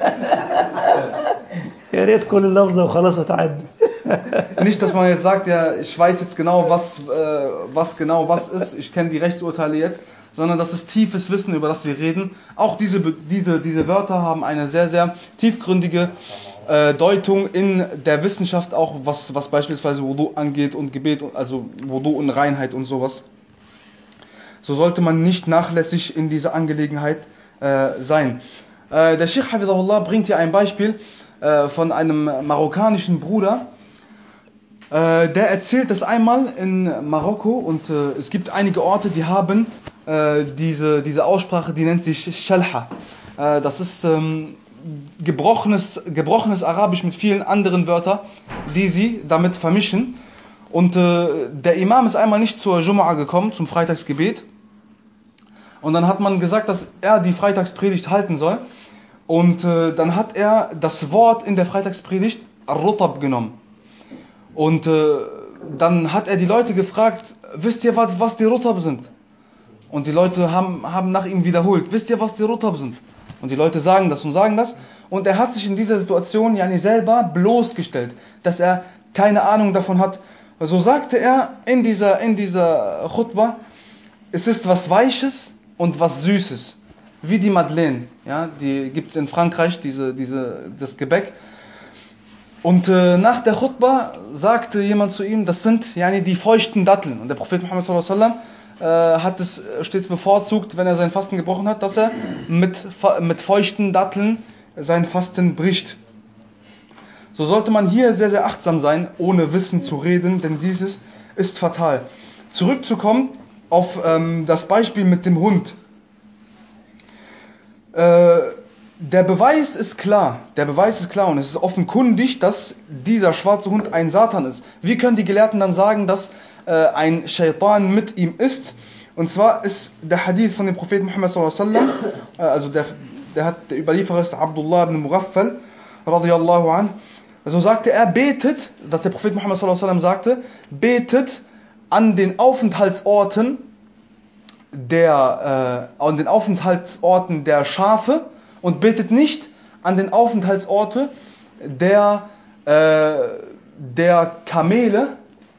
يا ريت كل اللفظه وخلاص وتعدي. Nicht, dass man jetzt sagt, ja, ich weiß jetzt genau, was genau was ist, ich kenne die Rechtsurteile jetzt, sondern das ist tiefes Wissen, über das wir reden. Auch diese Wörter haben eine sehr, sehr tiefgründige Deutung in der Wissenschaft, auch was beispielsweise Wudu angeht und Gebet, also Wudu und Reinheit und sowas. So sollte man nicht nachlässig in dieser Angelegenheit sein. Der Sheikh Hafidhahullah bringt hier ein Beispiel von einem marokkanischen Bruder. Der erzählt, dass einmal in Marokko, und es gibt einige Orte, die haben diese Aussprache, die nennt sich Shalha. Das ist gebrochenes Arabisch mit vielen anderen Wörtern, die sie damit vermischen. Und der Imam ist einmal nicht zur Jumu'ah gekommen, zum Freitagsgebet. Und dann hat man gesagt, dass er die Freitagspredigt halten soll. Und dann hat er das Wort in der Freitagspredigt Ar-Rutab genommen. Und dann hat er die Leute gefragt, wisst ihr, was die Rutab sind? Und die Leute haben nach ihm wiederholt, wisst ihr, was die Rutab sind? Und die Leute sagen das und sagen das. Und er hat sich in dieser Situation selber bloßgestellt, dass er keine Ahnung davon hat. So sagte er in dieser Khutbah, es ist was Weiches und was Süßes. Wie die Madeleine. Ja, die gibt es in Frankreich, das Gebäck. Und nach der Khutbah sagte jemand zu ihm, das sind die feuchten Datteln. Und der Prophet Muhammad sallallahu alaihi wasallam hat es stets bevorzugt, wenn er sein Fasten gebrochen hat, dass er mit feuchten Datteln sein Fasten bricht. So sollte man hier sehr, sehr achtsam sein, ohne Wissen zu reden, denn dieses ist fatal. Zurückzukommen auf das Beispiel mit dem Hund. Der Beweis ist klar und es ist offenkundig, dass dieser schwarze Hund ein Satan ist. Wie können die Gelehrten dann sagen, dass ein Shaitan mit ihm ist? Und zwar ist der Hadith von dem Propheten Muhammad sallallahu alaihi wasallam, also der Überlieferer ist Abdullah ibn Mughaffal radiyallahu anh. So sagte er, betet, dass der Prophet Muhammad sallallahu alaihi wasallam sagte, betet an den Aufenthaltsorten der Schafe und betet nicht an den Aufenthaltsorten der Kamele,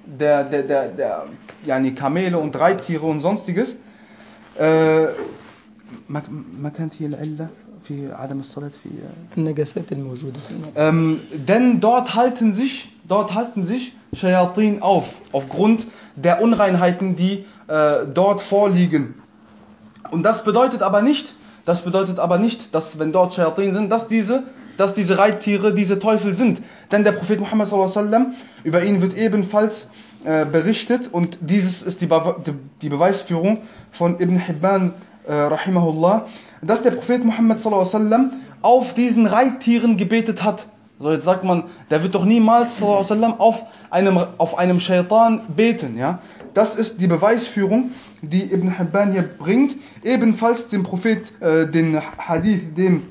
Kamele und Reittiere und sonstiges. ما كانت هي العلة في عدم الصلاة في النجاسات الموجودة في الماء. Denn dort halten sich Shayatin aufgrund der Unreinheiten, die dort vorliegen. Und das bedeutet aber nicht, dass wenn dort Shayatin sind, dass diese Reittiere diese Teufel sind. Denn der Prophet Muhammad sallallahu alaihi wasallam, über ihn wird ebenfalls berichtet, und dieses ist die Beweisführung von Ibn Hibban rahimahullah, dass der Prophet Muhammad sallallahu alaihi wasallam auf diesen Reittieren gebetet hat. So, jetzt sagt man, der wird doch niemals sallallahu alaihi wasallam auf einem Shaitan beten. Ja? Das ist die Beweisführung, die Ibn Hibban hier bringt. Ebenfalls den Prophet, den Hadith,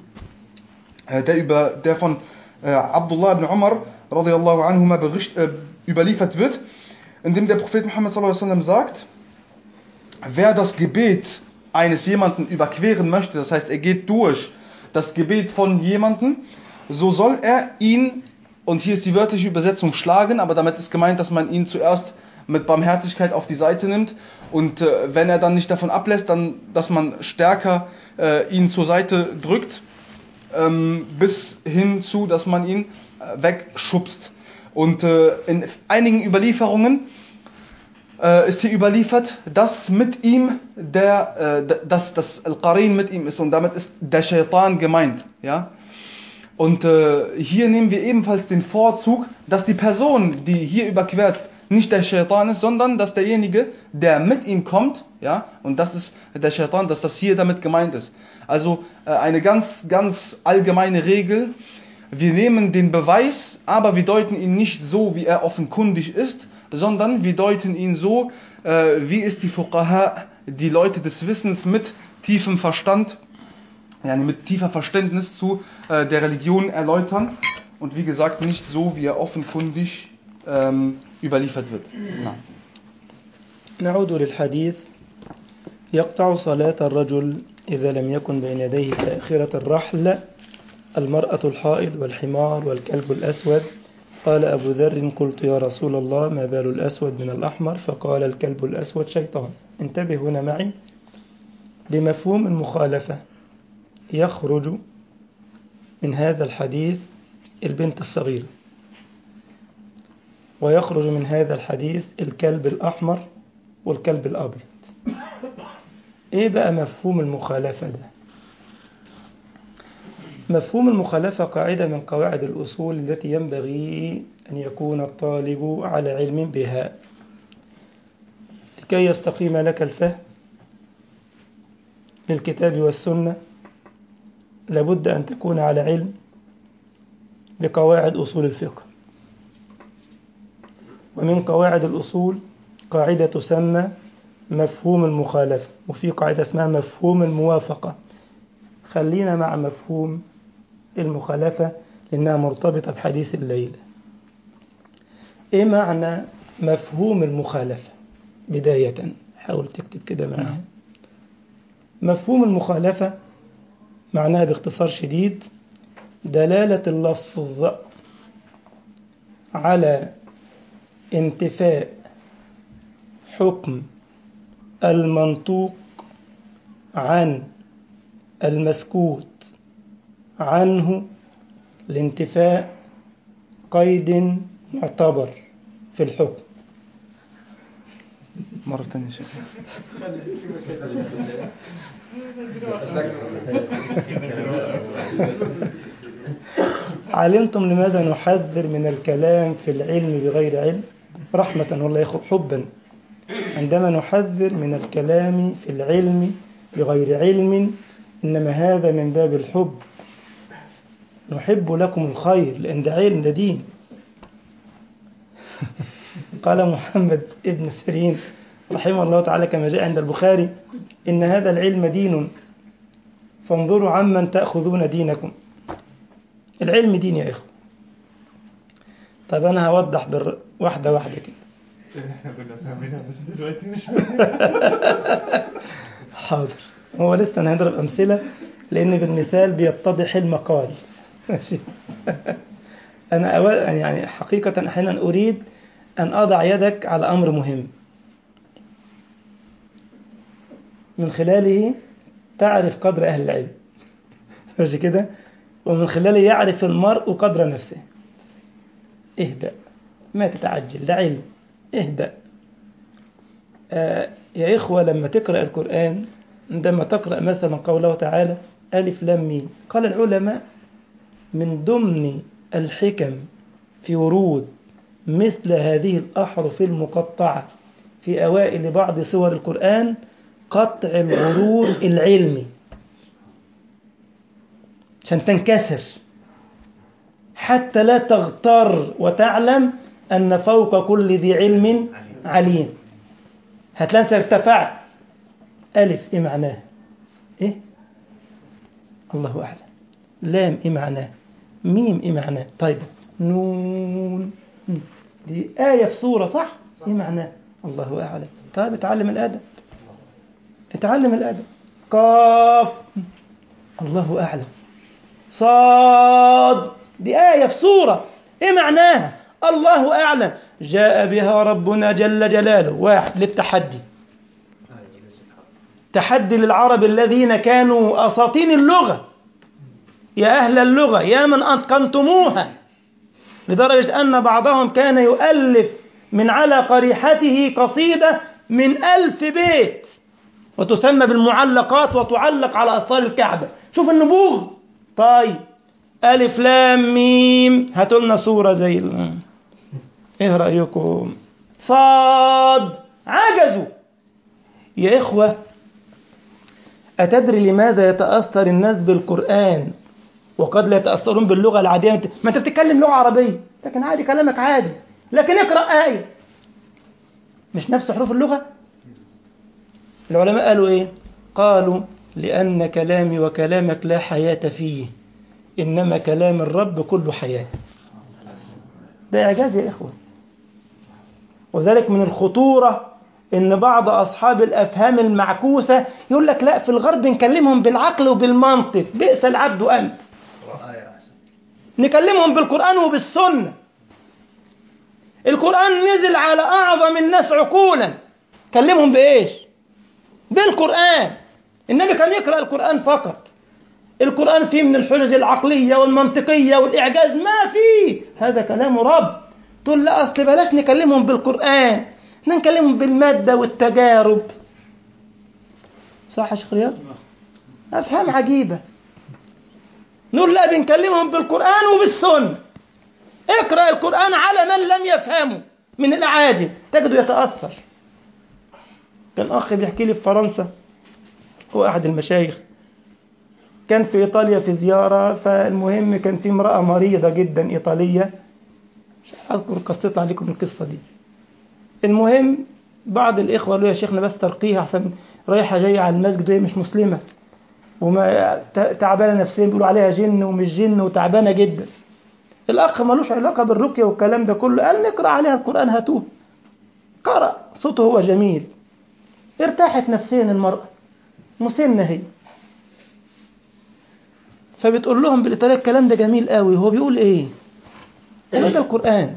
der von Abdullah ibn Umar radiyallahu anhuma überliefert wird, in dem der Prophet Muhammad sallallahu alaihi wasallam sagt, wer das Gebet eines jemanden überqueren möchte, das heißt, er geht durch das Gebet von jemanden, so soll er ihn, und hier ist die wörtliche Übersetzung, schlagen, aber damit ist gemeint, dass man ihn zuerst mit Barmherzigkeit auf die Seite nimmt, und wenn er dann nicht davon ablässt, dann, dass man stärker ihn zur Seite drückt, bis hin zu, dass man ihn wegschubst. Und in einigen Überlieferungen ist hier überliefert, dass mit ihm dass Al-Qarin mit ihm ist, und damit ist der Shaitan gemeint. Ja? Und hier nehmen wir ebenfalls den Vorzug, dass die Person, die hier überquert, nicht der Shaitan ist, sondern dass derjenige, der mit ihm kommt, ja, und das ist der Shaitan, dass das hier damit gemeint ist. Also eine ganz, ganz allgemeine Regel: Wir nehmen den Beweis, aber wir deuten ihn nicht so, wie er offenkundig ist, sondern wir deuten ihn so, wie es die Fuqaha, die Leute des Wissens mit tiefem Verstand, mit tiefer Verständnis zu der Religion erläutern, und wie gesagt nicht so, wie er offenkundig überliefert wird. نعود للحديث. يقطع صلاة الرجل إذا لم يكن بين يديه تأخيرة الرحل المرأة الحائض والحمار والكلب الأسود. قال أبو ذر: قلت يا رسول الله ما بال الأسود من الأحمر؟ فقال: الكلب الأسود شيطان. انتبه هنا معي بمفهوم المخالفة. يخرج من هذا الحديث البنت الصغيرة، ويخرج من هذا الحديث الكلب الأحمر والكلب الأبيض. إيه بقى مفهوم المخالفة ده؟ مفهوم المخالفة قاعدة من قواعد الأصول التي ينبغي أن يكون الطالب على علم بها لكي يستقيم لك الفهم للكتاب والسنة. لابد أن تكون على علم بقواعد أصول الفقه. ومن قواعد الأصول قاعدة تسمى مفهوم المخالفة، وفي قاعدة اسمها مفهوم الموافقة. خلينا مع مفهوم المخالفة لأنها مرتبطة بحديث الليلة. إيه معنى مفهوم المخالفة؟ بداية حاول تكتب كده معايا. مفهوم المخالفة معناها باختصار شديد دلالة اللفظ على انتفاء حكم المنطوق عن المسكوت عنه لانتفاء قيد معتبر في الحكم. مرة ثانية شيخ. علمتم لماذا نحذر من الكلام في العلم بغير علم؟ رحمة والله حبا. عندما نحذر من الكلام في العلم بغير علم إنما هذا من باب الحب. نحب لكم الخير لأن ده علم، ده دين. قال محمد ابن سيرين رحمه الله تعالى كما جاء عند البخاري: إن هذا العلم دين فانظروا عمن تأخذون دينكم. العلم دين يا إخوة. طب أنا هوضح واحدة واحدة كده. احنا كنا فاهمينها بس دلوقتي مش حاضر. هو لسه أنا هضرب أمثلة لأن بالمثال بيتضح المقال. ماشي. أنا يعني حقيقة أحيانا أريد أن أضع يدك على أمر مهم من خلاله تعرف قدر أهل العلم. ماشي كده. ومن خلاله يعرف المرء قدر نفسه. اهدأ، ما تتعجل، ده علم. اهدأ. يا إخوة لما تقرأ القرآن، عندما تقرأ مثلا قوله تعالى ألف لام ميم، قال العلماء من ضمن الحكم في ورود مثل هذه الأحرف المقطعة في أوائل بعض سور القرآن قطع الغرور العلمي، عشان تنكسر حتى لا تغتر وتعلم أن فوق كل ذي علم عليم. هتلاقي ارتفعت. ألف إيه معناها؟ إيه؟ الله أعلم. لام إيه معناها؟ ميم إيه معناها؟ طيب نون دي آية في سورة صح؟ إيه معناها؟ الله أعلم. طيب اتعلم الأدب، اتعلم الأدب. قاف الله أعلم. صاد دي آية في سورة، إيه معناها؟ الله أعلم. جاء بها ربنا جل جلاله. واحد للتحدي، تحدي للعرب الذين كانوا أساطين اللغة، يا أهل اللغة يا من أتقنتموها، لدرجة أن بعضهم كان يؤلف من على قريحته قصيدة من 1000 بيت وتسمى بالمعلقات وتعلق على أسطار الكعبة. شوف النبوغ. طيب ألف لام ميم، هاتوا لنا صورة زي إيه رأيكم؟ صاد عجزوا. يا إخوة أتدري لماذا يتأثر الناس بالقرآن وقد لا يتأثرون باللغة العادية؟ ما أنت بتتكلم لغة عربية لكن عادي، كلامك عادي، لكن اقرأ آية مش نفس حروف اللغة. العلماء قالوا إيه؟ قالوا لأن كلامي وكلامك لا حياة فيه، إنما كلام الرب كله حياة. ده إعجاز يا إخوة. وذلك من الخطورة إن بعض أصحاب الأفهام المعكوسة يقول لك لا في الغرب نكلمهم بالعقل وبالمنطق. بئس العبد أنت. نكلمهم بالقرآن وبالسنة. القرآن نزل على أعظم الناس عقولا، كلمهم بإيش؟ بالقرآن. النبي كان يقرأ القرآن فقط. القرآن فيه من الحجج العقلية والمنطقية والإعجاز ما فيه، هذا كلام رب. تقول لا أصل بلاش نكلمهم بالقرآن، نكلمهم بالمادة والتجارب. صح يا شيخ رياض؟ أفهام عجيبة. نقول لا بنكلمهم بالقرآن وبالسنة. اقرأ القرآن على من لم يفهمه من الأعاجم تجده يتأثر. كان أخي بيحكي لي في فرنسا، هو أحد المشايخ، كان في إيطاليا في زيارة، فالمهم كان في امرأة مريضة جدا إيطالية، مش أذكر قصتها عليكم القصة دي. المهم بعض الإخوة قالوا يا شيخنا بس ترقيها أحسن، رايحة جاية على المسجد وهي مش مسلمة وما تعبانة نفسيا، بيقولوا عليها جن ومش جن وتعبانة جدا. الأخ ملوش علاقة بالرقية والكلام ده كله، قال نقرأ عليها القرآن هاتوه. قرأ، صوته هو جميل، ارتاحت نفسيا المرأة، مسنة هي. فبتقول لهم بالإيطالية الكلام ده جميل قوي، هو بيقول إيه؟ قالوا ده القرآن.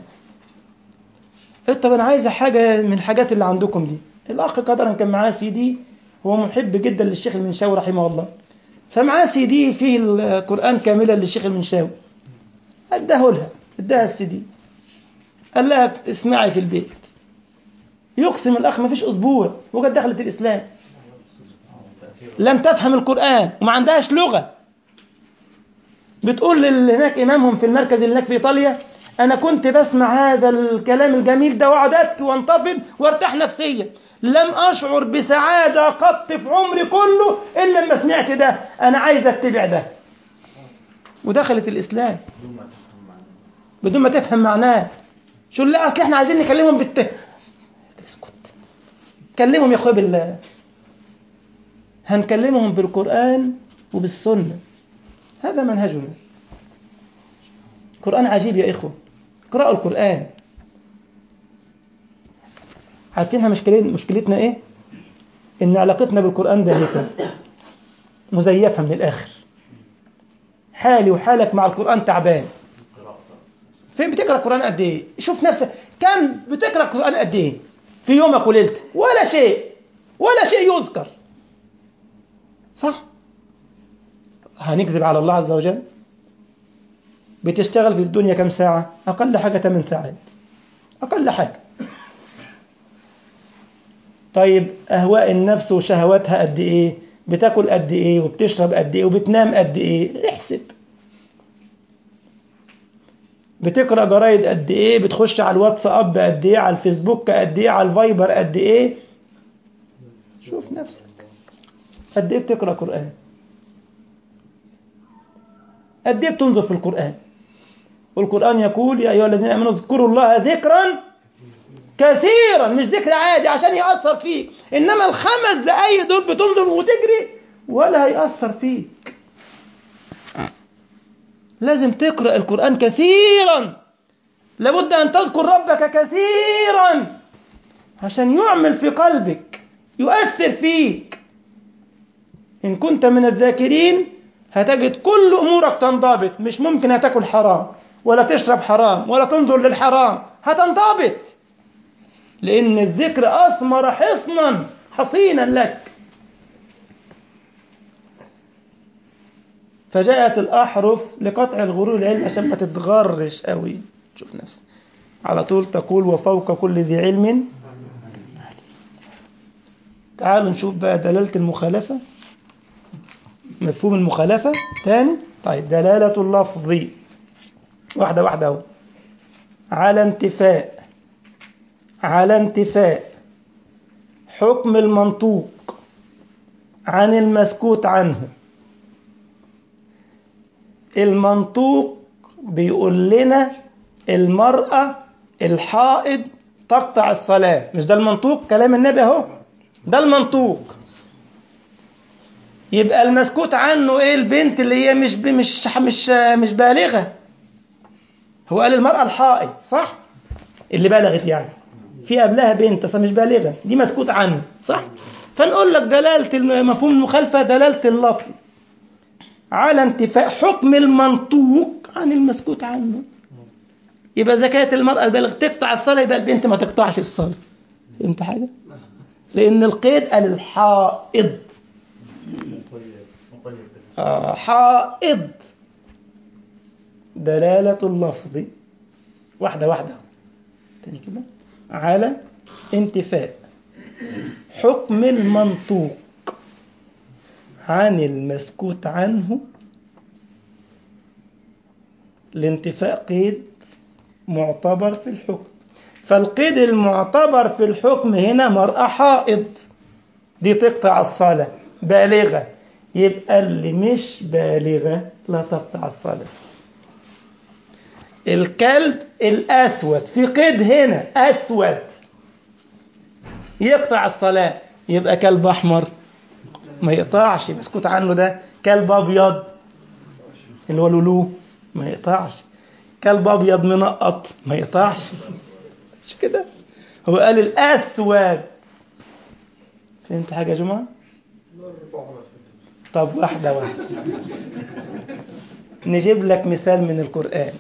طب أنا عايزة حاجة من الحاجات اللي عندكم دي. الأخ قدرا كان معاه سي دي، هو محب جدا للشيخ المنشاوي رحمه الله، فمعاه سي دي فيه القرآن كاملا للشيخ المنشاوي. اداه لها، اداها السي دي، قال لها اسمعي في البيت. يقسم الأخ ما فيش أسبوع وقد دخلت الإسلام، لم تفهم القرآن وما عندهاش لغة. بتقول اللي هناك إمامهم في المركز اللي هناك في إيطاليا أنا كنت بسمع هذا الكلام الجميل ده وأقعد أبكي وانتفض وارتاح نفسيا، لم أشعر بسعادة قط في عمري كله إلا لما سمعت ده، أنا عايز أتبع ده. ودخلت الإسلام بدون ما تفهم معناه. شو لا أصل إحنا عايزين نكلمهم اسكت، كلمهم يا أخوي بالله. هنكلمهم بالقرآن وبالسنة، هذا منهجنا. القرآن عجيب يا إخوة، اقرأوا القرآن. عارفينها مشكلتنا إيه؟ إن علاقتنا بالقرآن باهتة مزيفة من الآخر. حالي وحالك مع القرآن تعبان. فين بتقرأ القرآن قد إيه؟ شوف نفسك كم بتقرأ القرآن قد إيه في يومك وليلتك؟ ولا شيء، ولا شيء يذكر. صح؟ هنكذب على الله عز وجل؟ بتشتغل في الدنيا كم ساعة؟ أقل حاجة 8 ساعات، أقل حاجة. طيب أهواء النفس وشهواتها قد إيه؟ بتاكل قد إيه؟ وبتشرب قد إيه؟ وبتنام قد إيه؟ احسب. بتقرأ جرايد قد إيه؟ بتخش على الواتساب قد إيه؟ على الفيسبوك قد إيه؟ على الفايبر قد إيه؟ شوف نفسك قد إيه بتقرأ قرآن؟ قد إيه بتنظر في القرآن؟ والقرآن يقول يا أيها الذين آمنوا اذكروا الله ذكرا كثيرا، مش ذكر عادي عشان يأثر فيك، إنما ال5 دقايق دول بتنظر وتجري ولا هيأثر فيك. لازم تقرأ القرآن كثيرا، لابد أن تذكر ربك كثيرا عشان يعمل في قلبك، يؤثر فيك. إن كنت من الذاكرين هتجد كل أمورك تنضبط. مش ممكن هتاكل حرام ولا تشرب حرام ولا تنظر للحرام، هتنضبط، لأن الذكر أثمر حصينا لك. فجاءت الأحرف لقطع الغرور العلم عشان ما تتغرش قوي. شوف نفسك على طول تقول وفوق كل ذي علم. تعالوا نشوف بقى دلالة المخالفة، مفهوم المخالفة تاني. طيب دلالة اللفظ واحدة واحدة اهو. على انتفاء حكم المنطوق عن المسكوت عنه. المنطوق بيقول لنا المرأة الحائض تقطع الصلاة، مش ده المنطوق؟ كلام النبي اهو، ده المنطوق. يبقى المسكوت عنه ايه؟ البنت اللي هي مش بالغة. هو قال المرأة الحائض صح؟ اللي بلغت يعني، في قبلها بنت اصلا مش بالغة، دي مسكوت عنه صح؟ فنقول لك دلالة مفهوم المخالفة دلالة اللفظ على انتفاء حكم المنطوق عن المسكوت عنه. يبقى إذا كانت المرأة البالغة تقطع الصلاة، يبقى البنت ما تقطعش الصلاة. فهمت حاجة؟ لأن القيد قال الحائض. حائض. دلالة اللفظ واحدة واحدة تاني كده. على انتفاء حكم المنطوق عن المسكوت عنه. الانتفاء قيد معتبر في الحكم، فالقيد المعتبر في الحكم هنا مرأة حائض، دي تقطع الصلاة. بالغة، يبقى اللي مش بالغة لا تقطع الصلاة. الكلب الأسود في قيد هنا أسود يقطع الصلاة، يبقى كلب أحمر ما يقطعش مسكوت عنه. ده كلب أبيض اللي هو لولو ما يقطعش. كلب أبيض منقط ما يقطعش. مش كده؟ هو قال الأسود. فهمت حاجة يا جماعة؟ طب واحدة واحدة نجيب لك مثال من القرآن.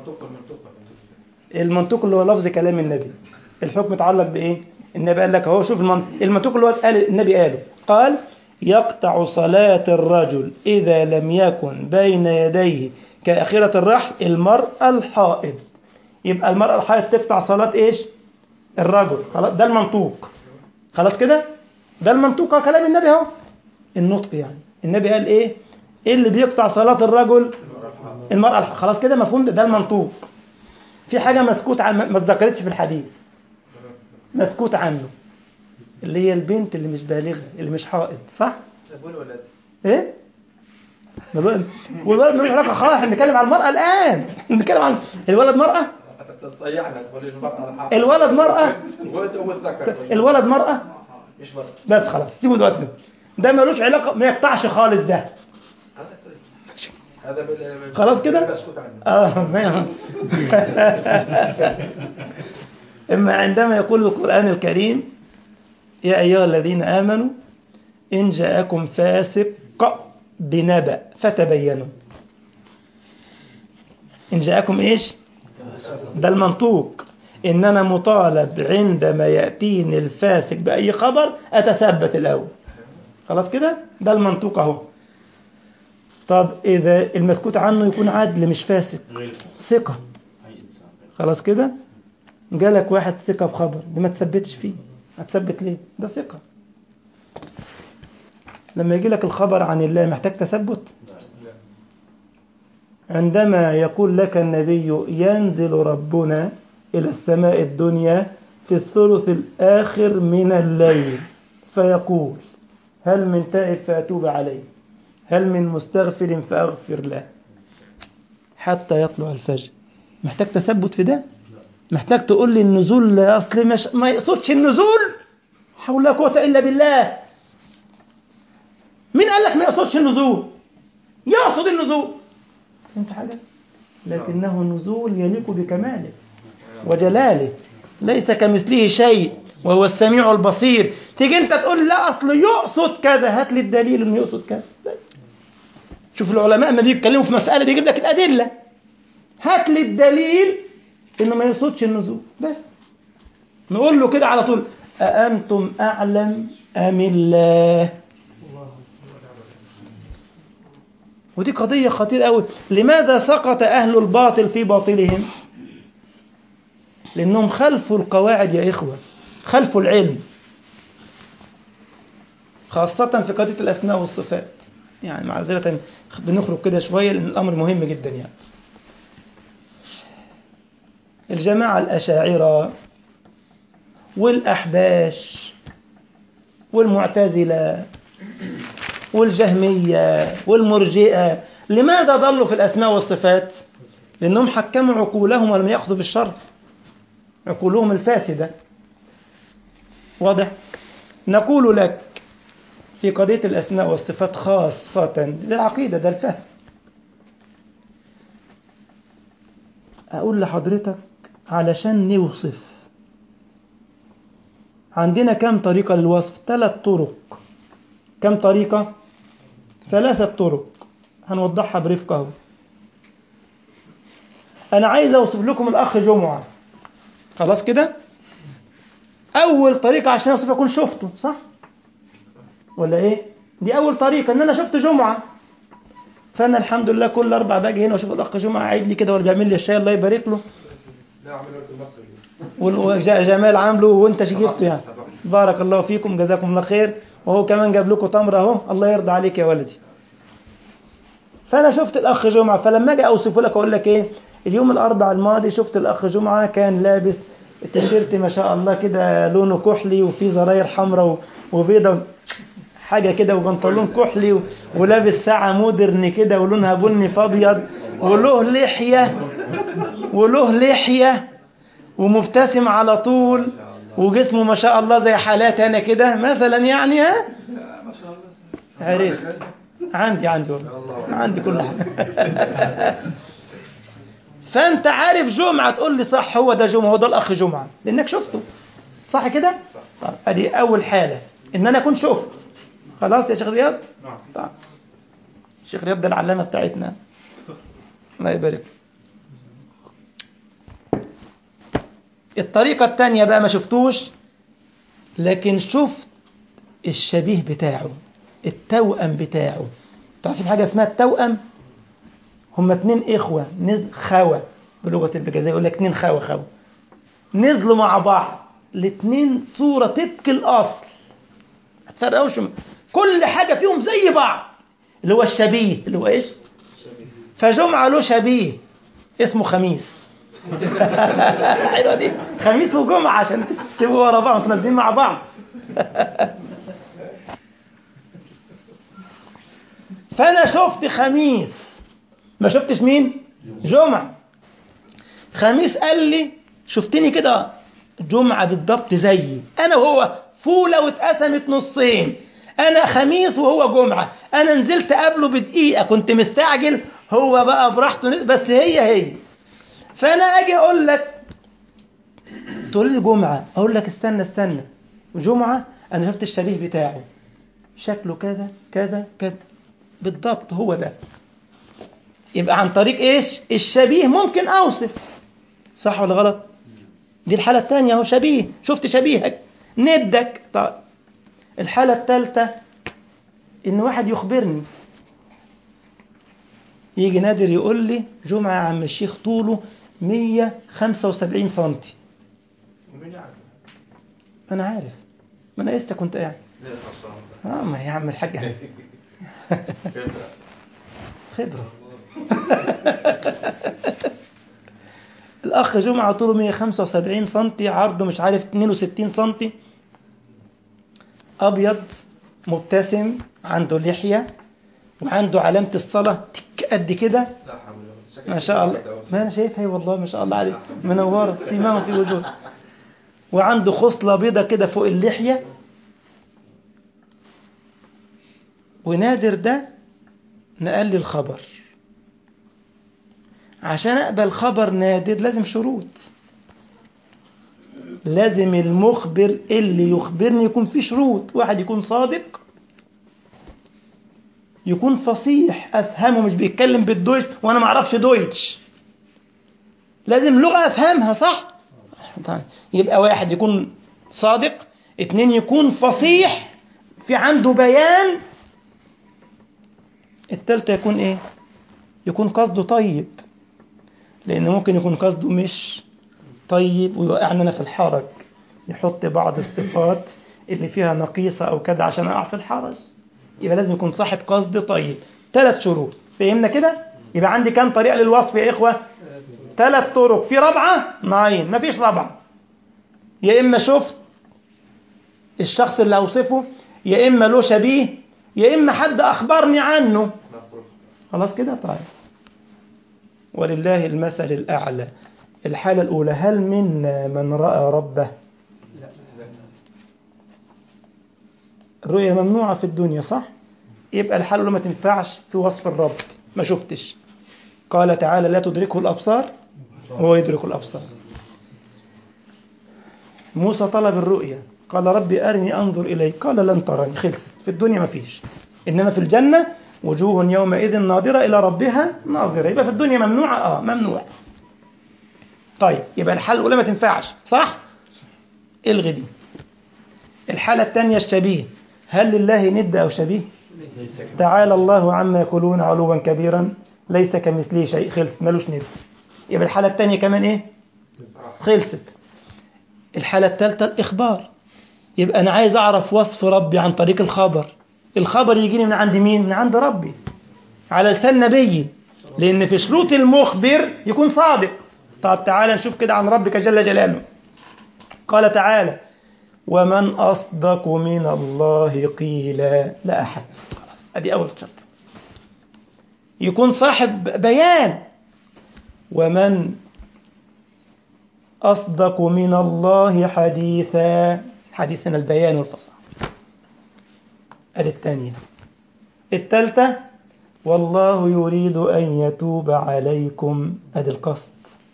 المنطوق اللي هو لفظ كلام النبي، الحكم يتعلق بإيه؟ النبي قال لك اهو. شوف المنطوق اللي هو قال النبي قال يقطع صلاة الرجل إذا لم يكن بين يديه كآخرة الرحل المرأة الحائض. يبقى المرأة الحائض تقطع صلاة إيش؟ الرجل. خلاص ده المنطوق. خلاص كده؟ ده المنطوق كلام النبي اهو، النطق يعني. النبي قال إيه اللي بيقطع صلاة الرجل؟ المرأة الحائض. خلاص كده مفهوم. ده المنطوق. في حاجة مسكوت عن ما اتذكرتش في الحديث، مسكوت عنه، اللي هي البنت اللي مش بالغة اللي مش حائض صح؟ والولد ايه؟ والولد ملوش علاقة خالص. احنا بنتكلم عن المرأة الآن. بنتكلم عن الولد مرأة. الولد مرأة. الولد مرأة مش مرأة. بس خلاص سيبوا دلوقتي. ده ملوش علاقة، ما يقطعش خالص ده. هذا خلاص كده؟ إما عندما يقول القرآن الكريم يا أيها الذين آمنوا إن جاءكم فاسق بنبأ فتبينوا. إن جاءكم إيش؟ ده المنطوق. إن أنا مطالب عندما يأتيني الفاسق بأي خبر أتثبت الأول. خلاص كده؟ ده المنطوق أهو. طب إذا المسكوت عنه يكون عدل مش فاسق، ثقة. خلاص كده؟ جالك واحد ثقة بخبر دي ما تثبتش فيه. هتثبت ليه؟ ده ثقة. لما يجي لك الخبر عن الله محتاج تثبت؟ عندما يقول لك النبي ينزل ربنا إلى السماء الدنيا في الثلث الآخر من الليل فيقول هل من تائب فأتوب عليه، هل من مستغفر فأغفر له، حتى يطلع الفجر. محتاج تثبت في ده؟ محتاج تقول لي النزول أصل ما يقصدش النزول؟ حول لا قوة إلا بالله. مين قال لك ما يقصدش النزول؟ يقصد النزول. فهمت حاجة؟ لكنه نزول يليق بكماله وجلاله، ليس كمثله شيء وهو السميع البصير. تيجي انت تقول لا اصل يقصد كذا، هات لي الدليل انه يقصد كذا بس. شوف العلماء ما بيتكلموا في مسألة بيجيب لك الأدلة، هات لي الدليل انه ما يقصدش النزول بس. نقول له كده على طول أأنتم أعلم أم الله؟ ودي قضية خطيرة قوي. لماذا سقط أهل الباطل في باطلهم؟ لأنهم خلفوا القواعد يا إخوة، خلفوا العلم، خاصة في قضية الأسماء والصفات. يعني معذرة بنخرج كده شوية لأن الأمر مهم جدا. يعني الجماعة الأشاعرة والأحباش والمعتزلة والجهمية والمرجئة، لماذا ضلوا في الأسماء والصفات؟ لأنهم حكموا عقولهم ولم يأخذوا بالشرع، عقولهم الفاسدة. واضح؟ نقول لك في قضية الأسماء والصفات خاصة، ده العقيدة، ده الفهم. أقول لحضرتك علشان نوصف، عندنا كم طريقة للوصف؟ 3 طرق. كم طريقة؟ 3 طرق، هنوضحها برفقه. أنا عايز أوصف لكم الأخ جمعة، خلاص كده؟ أول طريقة عشان أوصف أكون شفته، صح؟ ولا إيه؟ دي أول طريقة، إن أنا شفت جمعة. فأنا الحمد لله كل 4 باجي هنا وأشوف الأخ جمعة قاعد لي كده ولا بيعمل لي الشاي، الله يبارك له. لا عملوا في مصر. وجمال عامله وأنت جبته يعني. بارك الله فيكم، جزاكم الله خير. وهو كمان جاب لكم تمر أهو، الله يرضى عليك يا ولدي. فأنا شفت الأخ جمعة، فلما أجي أوصفه لك أقول لك إيه؟ اليوم الأربعاء الماضي شفت الأخ جمعة كان لابس التيشيرت ما شاء الله كده لونه كحلي وفيه زراير حمراء وبيضة حاجة كده، وبنطلون كحلي ولابس ساعة مودرن كده ولونها بني فابيض، وله لحية ومبتسم على طول، وجسمه ما شاء الله زي حالاتي أنا كده مثلا يعني. ها؟ عرفت. عندي والله عندي كل حاجة. فأنت عارف جمعة، تقول لي صح هو ده جمعة، هو ده الأخ جمعة لأنك شفته، صح كده؟ طيب أدي أول حالة، إن أنا أكون شفت. خلاص يا شيخ رياض؟ طيب الشيخ رياض ده العلامة بتاعتنا، الله يبارك. الطريقة الثانية بقى ما شفتوش لكن شفت الشبيه بتاعه، التوأم بتاعه. تعرفين حاجة اسمها التوأم؟ هم 2 إخوة خاوة بلغة البجازية، يقول لك 2 خاوة نزلوا مع بعض، ال2 صورة طبق الأصل، ما تفرقوش، كل حاجة فيهم زي بعض، اللي هو الشبيه، اللي هو إيش؟ فجمعة له شبيه اسمه خميس. حلوة دي، خميس وجمعة عشان تبقوا ورا بعض تنزلين مع بعض. فأنا شفت خميس، ما شفتش مين؟ جمعة. خميس قال لي شفتني كده جمعة بالضبط زيي، أنا وهو فولة واتقسمت نصين، أنا خميس وهو جمعة. أنا نزلت قبله بدقيقة، كنت مستعجل، هو بقى براحته، بس هي. فأنا أجي أقول لك، تقول لي جمعة، أقول لك استنى، جمعة أنا شفت الشبيه بتاعه شكله كذا كذا كذا بالضبط، هو ده. يبقى عن طريق إيش؟ الشبيه ممكن أوصف، صح ولا غلط؟ دي الحالة الثانية، هو شبيه، شفت شبيهك ندك. طيب الحالة الثالثة إن واحد يخبرني، يجي نادر يقول لي جمعة يا عم الشيخ طوله 175 سنتي. أنا عارف ما أنا لسه كنت قاعد. ما يا عم الحاج خبرة. الأخ جمعة طوله 175 سنتي، عرضه مش عارف 62 سنتي، أبيض مبتسم، عنده لحية وعنده علامة الصلاة قد كده، ما شاء الله. ما أنا شايفها والله ما شاء الله عليه، منورة سيماهم في وجوه، وعنده خصلة بيضة كده فوق اللحية. ونادر ده نقل لي الخبر. عشان أقبل خبر نادر لازم شروط، لازم المخبر اللي يخبرني يكون فيه شروط. واحد يكون صادق، يكون فصيح أفهمه، مش بيتكلم بالدويتش وأنا ما أعرفش دويتش، لازم لغة أفهمها صح. يبقى واحد يكون صادق، 2 يكون فصيح في عنده بيان، الثالثة يكون إيه؟ يكون قصده طيب، لأن ممكن يكون قصده مش طيب ويوقعني في الحرج، يحط بعض الصفات اللي فيها نقيصة أو كده عشان أقع في الحرج. يبقى لازم يكون صاحب قصد طيب. 3 شروط، فهمنا كده؟ يبقى عندي كام طريقة للوصف يا إخوة؟ 3 طرق. في رابعة؟ معين، ما فيش رابعة. يا إما شفت الشخص اللي أوصفه، يا إما له شبيه، يا إما حد أخبرني عنه. خلاص كده؟ طيب، ولله المثل الأعلى. الحالة الأولى، هل منا من رأى ربه؟ الرؤية ممنوعة في الدنيا صح؟ يبقى الحالة الأولى ما تنفعش في وصف الرب، ما شفتش. قال تعالى لا تدركه الأبصار وهو يدرك الأبصار. موسى طلب الرؤية، قال ربي أرني أنظر إليك، قال لن تراني. خلصت. في الدنيا ما فيش، إنما في الجنة وجوه يومئذ ناظرة إلى ربها ناظرة. يبقى في الدنيا ممنوعة، ممنوع. طيب، يبقى الحالة الأولى ما تنفعش صح؟ الغي دي. الحالة الثانية الشبيه، هل لله ند أو شبيه؟ تعالى الله عما يقولون علوا كبيرا ليس كمثله شيء. خلصت، ملوش ند. يبقى الحالة الثانية كمان إيه؟ خلصت. الحالة الثالثة الإخبار، يبقى أنا عايز أعرف وصف ربي عن طريق الخبر. الخبر يجيني من عند مين؟ من عند ربي على لسان نبيي، لأن في شروط المخبر يكون صادق. طب تعالى نشوف كده عن ربك جل جلاله. قال تعالى ومن أصدق من الله قيلا. لا أحد. خلاص، أدي أول شرط، يكون صاحب بيان. ومن أصدق من الله حديثا، حديثنا البيان والفصاحة. أدي الثانية. الثالثة والله يريد أن يتوب عليكم. أدي القصد.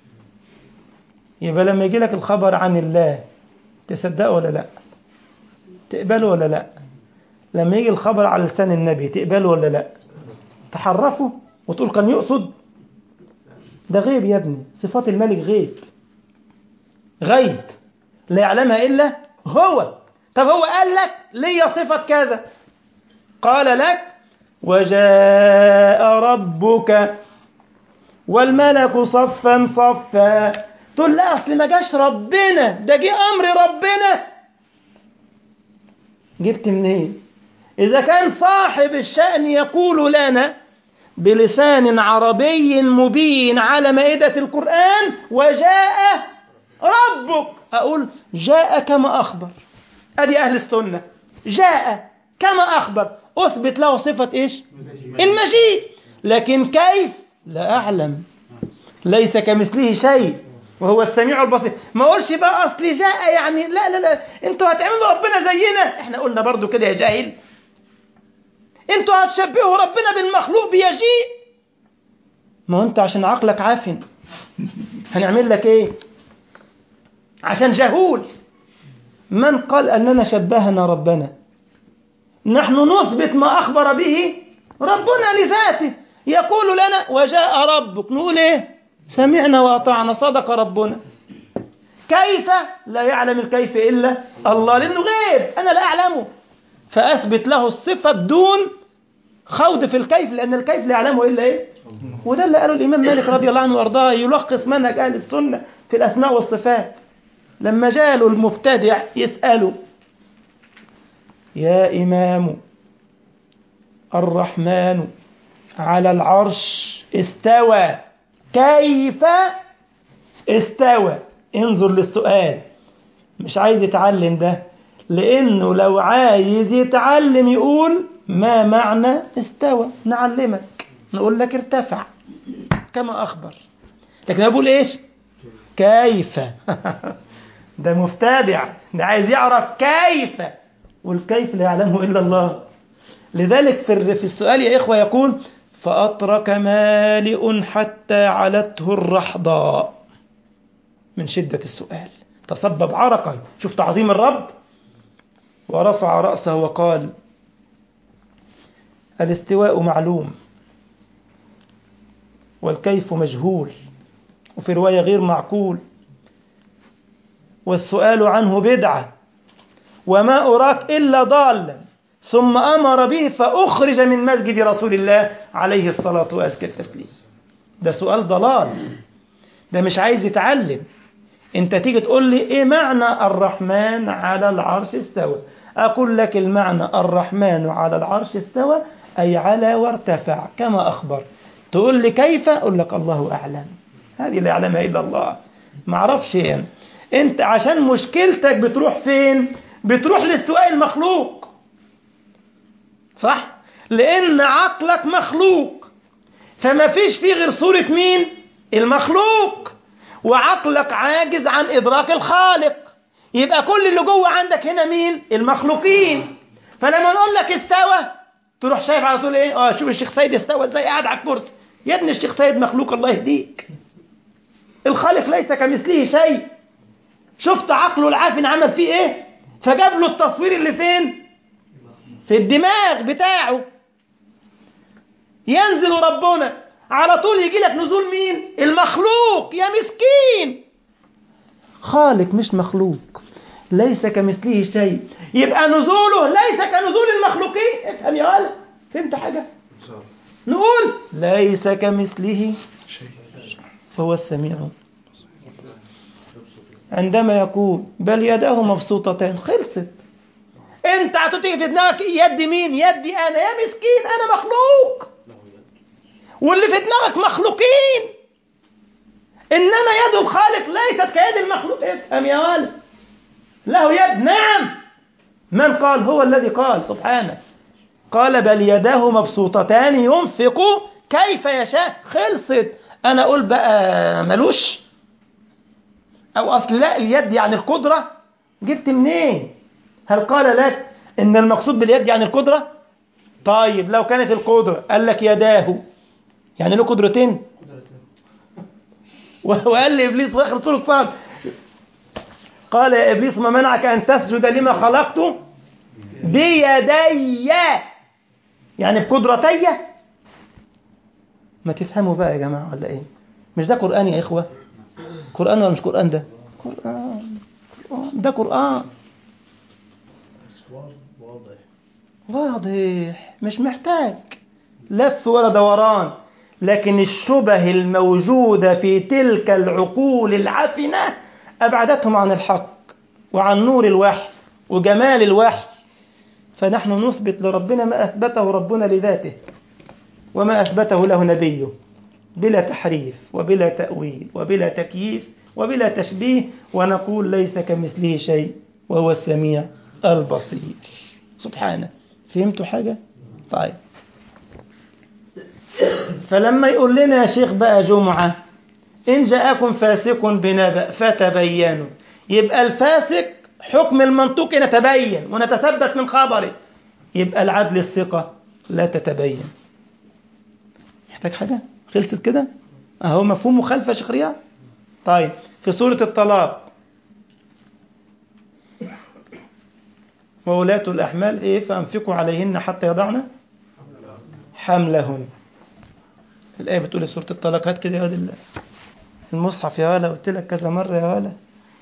يبقى لما يجي لك الخبر عن الله تصدقه ولا لا؟ تقبله ولا لا؟ لما يجي الخبر على لسان النبي تقبله ولا لا؟ تحرفه وتقول كان يقصد؟ ده غيب يا ابني، صفات الملك غيب، غيب لا يعلمها إلا هو. طب هو قال لك لي صفة كذا، قال لك وجاء ربك والملك صفا صفا، تقول لا أصل ما جاش ربنا، ده جه أمر ربنا. جبت منين؟ إذا كان صاحب الشأن يقول لنا بلسان عربي مبين على مائدة القرآن وجاء ربك، أقول جاء كما أخبر. أدي أهل السنة، جاء كما أخبر، أثبت له صفة إيش؟ المجيء. لكن كيف؟ لا أعلم، ليس كمثله شيء وهو السميع البصير. ما أقولش بقى أصلي جاء يعني لا لا لا، أنتوا هتعملوا ربنا زينا. إحنا قلنا برضو كده يا جاهل، أنتوا هتشبهوا ربنا بالمخلوق بيجيء. ما هو أنت عشان عقلك عافن هنعمل لك إيه؟ عشان جهول. من قال أننا شبهنا ربنا؟ نحن نثبت ما أخبر به ربنا لذاته. يقول لنا وجاء ربك، نقول إيه؟ سمعنا وأطعنا، صدق ربنا. كيف؟ لا يعلم الكيف إلا الله، لأنه غيب أنا لا أعلمه، فأثبت له الصفة بدون خوض في الكيف، لأن الكيف لا يعلمه إلا إيه؟ وده اللي قاله الإمام مالك رضي الله عنه وارضاه، يلخص منهج أهل السنة في الأسماء والصفات. لما جاء له المبتدع يسأله يا إمام الرحمن على العرش استوى. كيف استوى؟ انظر للسؤال. مش عايز يتعلم ده، لأنه لو عايز يتعلم يقول ما معنى استوى، نعلمك نقول لك ارتفع كما أخبر. لكن أقول إيش؟ كيف. ده مبتدع، ده عايز يعرف كيف، والكيف لا يعلمه إلا الله. لذلك في السؤال يا إخوة يقول فأطرك مالئ حتى علته الرحضاء، من شدة السؤال تصبب عرقا. شوف تعظيم الرب. ورفع رأسه وقال الاستواء معلوم والكيف مجهول، وفي رواية غير معقول، والسؤال عنه بدعة، وما أراك إلا ضالا. ثم أمر به فأخرج من مسجد رسول الله عليه الصلاة وأزكى التسليم. ده سؤال ضلال، ده مش عايز يتعلم. انت تيجي تقول لي ايه معنى الرحمن على العرش استوى؟ اقول لك المعنى الرحمن على العرش استوى اي على وارتفع كما اخبر. تقول لي كيف؟ اقول لك الله اعلم، هذه لا يعلمها الا الله، ما اعرفش يعني. انت عشان مشكلتك بتروح فين؟ بتروح لاستواء المخلوق، صح؟ لان عقلك مخلوق، فما فيش فيه غير صورة مين؟ المخلوق، وعقلك عاجز عن إدراك الخالق. يبقى كل اللي جوه عندك هنا مين؟ المخلوقين. فلما نقول لك استوى تروح شايف على طول ايه؟ شوف الشيخ سيد استوى ازاي قاعد على الكرسي. يا ابني الشيخ سيد مخلوق، الله يهديك. الخالق ليس كمثله شيء. شفت عقله العافن عمل فيه ايه؟ فجاب له التصوير اللي فين؟ في الدماغ بتاعه. ينزل ربنا على طول يجي لك نزول مين؟ المخلوق. يا مسكين، خالق مش مخلوق، ليس كمثله شيء، يبقى نزوله ليس كنزول المخلوقين. افهم يا ولد، فهمت حاجة؟ نقول ليس كمثله شيء فهو السميع. عندما يقول بل يداه مبسوطتان، خلصت. انت هتيجي في دماغك يد مين؟ يدي انا. يا مسكين، انا مخلوق، واللي في دماغك مخلوقين، إنما يد الخالق ليست كيد المخلوق. افهم يا ولد، له يد، نعم. من قال؟ هو الذي قال سبحانه، قال بل يداه مبسوطتان ينفق كيف يشاء. خلصت. أنا أقول بقى ملوش، أو أصل لا اليد يعني القدرة. جبت منين؟ هل قال لك إن المقصود باليد يعني القدرة؟ طيب لو كانت القدرة قال لك يداه، يعني له قدرتين. وقال لإبليس في آخر سورة الصاد قال يا إبليس ما منعك أن تسجد لما خلقت بيدي، يعني بقدرتي. ما تفهموا بقى يا جماعة ولا إيه؟ مش ده قرآن يا إخوة؟ قرآن ولا مش قرآن؟ ده قرآن، ده قرآن واضح، مش محتاج لف ولا دوران. لكن الشبه الموجودة في تلك العقول العفنة أبعدتهم عن الحق وعن نور الوحي وجمال الوحي. فنحن نثبت لربنا ما أثبته ربنا لذاته وما أثبته له نبيه، بلا تحريف وبلا تأويل وبلا تكييف وبلا تشبيه، ونقول ليس كمثله شيء وهو السميع البصير سبحانه. فهمتوا حاجة؟ طيب، فلما يقول لنا يا شيخ بقى جمعة إن جاءكم فاسق بنبأ فتبينوا، يبقى الفاسق حكم المنطوق نتبين ونتثبت من خبره، يبقى العدل الثقة لا تتبين. يحتاج حاجة؟ خلصت كده؟ أهو مفهوم مخالفة شيخ رياض. طيب في سورة الطلاق وولاة الأحمال إيه؟ فأنفقوا عليهن حتى يضعن حملهن. الآية بتقول سورة الطلاق. هات كده يا ولد المصحف يا ولا، قلت لك كذا مرة يا ولا،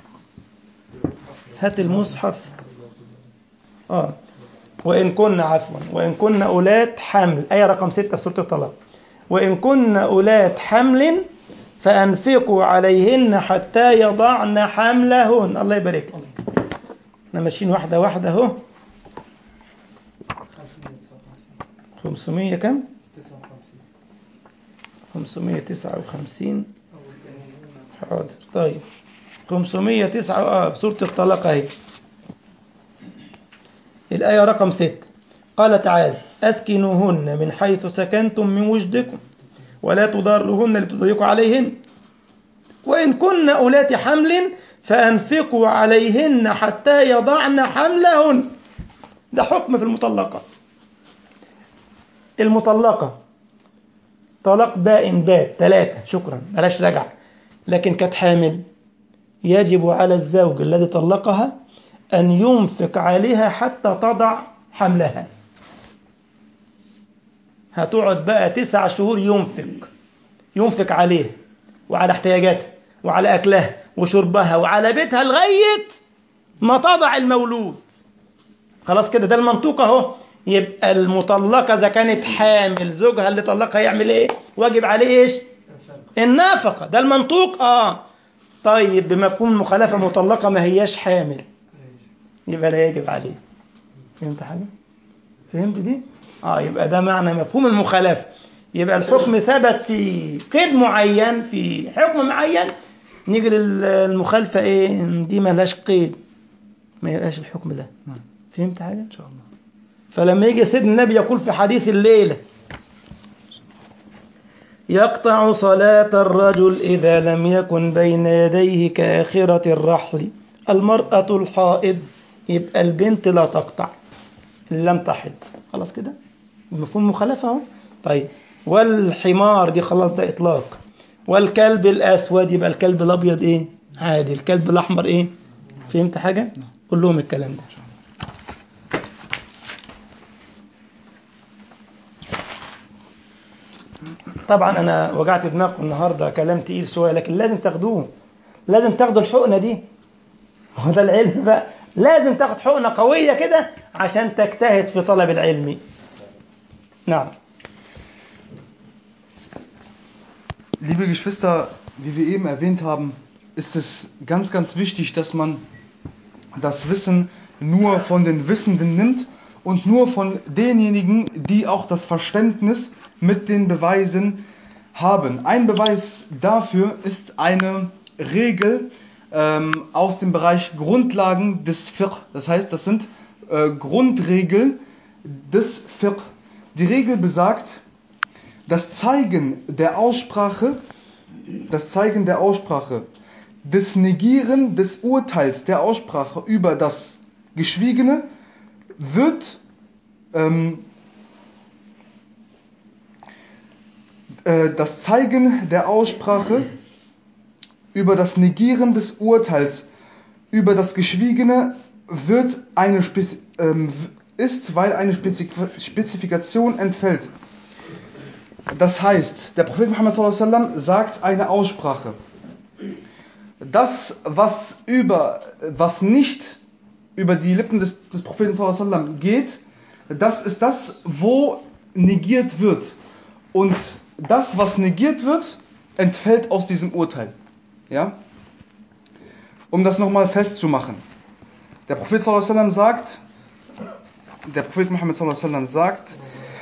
هات المصحف. وإن كن عفوا وإن كن أولاد حمل، آية رقم 6 سورة الطلاق. وإن كن أولاد حمل فأنفقوا عليهن حتى يضعن حملهن. الله يبارك لك. احنا ماشيين واحدة واحدة اهو. 500 كم؟ 559. حاضر. طيب 509 سورة الطلاق اهي. الآية رقم 6 قال تعالى: أسكنوهن من حيث سكنتم من وجدكم ولا تضاروهن لتضيقوا عليهن وإن كن أولات حمل فأنفقوا عليهن حتى يضعن حملهن. ده حكم في المطلقة. المطلقة طلاق بائن بات 3 شكرا بلاش رجع، لكن كانت حامل، يجب على الزوج الذي طلقها أن ينفق عليها حتى تضع حملها. هتقعد بقى 9 شهور ينفق عليها وعلى احتياجاتها وعلى أكلها وشربها وعلى بيتها لغاية ما تضع المولود. خلاص كده، ده المنطوق اهو. يبقى المطلقة إذا كانت حامل زوجها اللي طلقها يعمل إيه؟ واجب عليه إيش؟ النفقة. ده المنطوق. طيب بمفهوم المخالفة مطلقة ما هياش حامل يبقى لا يجب عليه. فهمت حاجة؟ فهمت دي؟ يبقى ده معنى مفهوم المخالفة. يبقى الحكم ثبت في قيد معين، في حكم معين، نيجي للمخالفة ايه؟ دي ما لهاش قيد، ما يبقاش الحكم ده. فهمت حاجة؟ ان شاء الله. فلما يجي سيدنا النبي يقول في حديث الليلة: يقطع صلاة الرجل إذا لم يكن بين يديه كآخرة الرحل المرأة الحائض. يبقى البنت لا تقطع لم تحض. خلاص كده مفهوم مخالفة اهو. طيب والحمار دي خلاص ده إطلاق. والكلب الأسود يبقى الكلب الأبيض إيه؟ عادي. الكلب الأحمر إيه؟ فهمت حاجة؟ قول لهم الكلام ده. طبعا أنا وجعت دماغكم النهاردة، كلام تقيل شوية، لكن لازم تاخدوه، لازم تاخدوا الحقنة دي. وهذا العلم بقى، لازم تاخد حقنة قوية كده عشان تجتهد في طلب العلم. نعم. Liebe Geschwister, wie wir eben erwähnt haben, ist es ganz, ganz wichtig, dass man das Wissen nur von den Wissenden nimmt und nur von denjenigen, die auch das Verständnis mit den Beweisen haben. Ein Beweis dafür ist eine Regel aus dem Bereich Grundlagen des Fiqh. Das heißt, das sind Grundregeln des Fiqh. Die Regel besagt, das Zeigen der Aussprache, des Negieren des Urteils der Aussprache über das Geschwiegene wird das Zeigen der Aussprache über das Negieren des Urteils über das Geschwiegene wird weil eine Spezifikation entfällt. Das heißt, der Prophet Muhammad sallallahu alaihi wasallam sagt eine Aussprache. Das, was nicht über die Lippen des Propheten sallallahu alaihi wasallam geht, das ist das, wo negiert wird. Und das, was negiert wird, entfällt aus diesem Urteil. Ja? Um das nochmal festzumachen. Der Prophet sallallahu alaihi wasallam sagt, der Prophet Muhammad sallallahu alaihi wasallam sagt,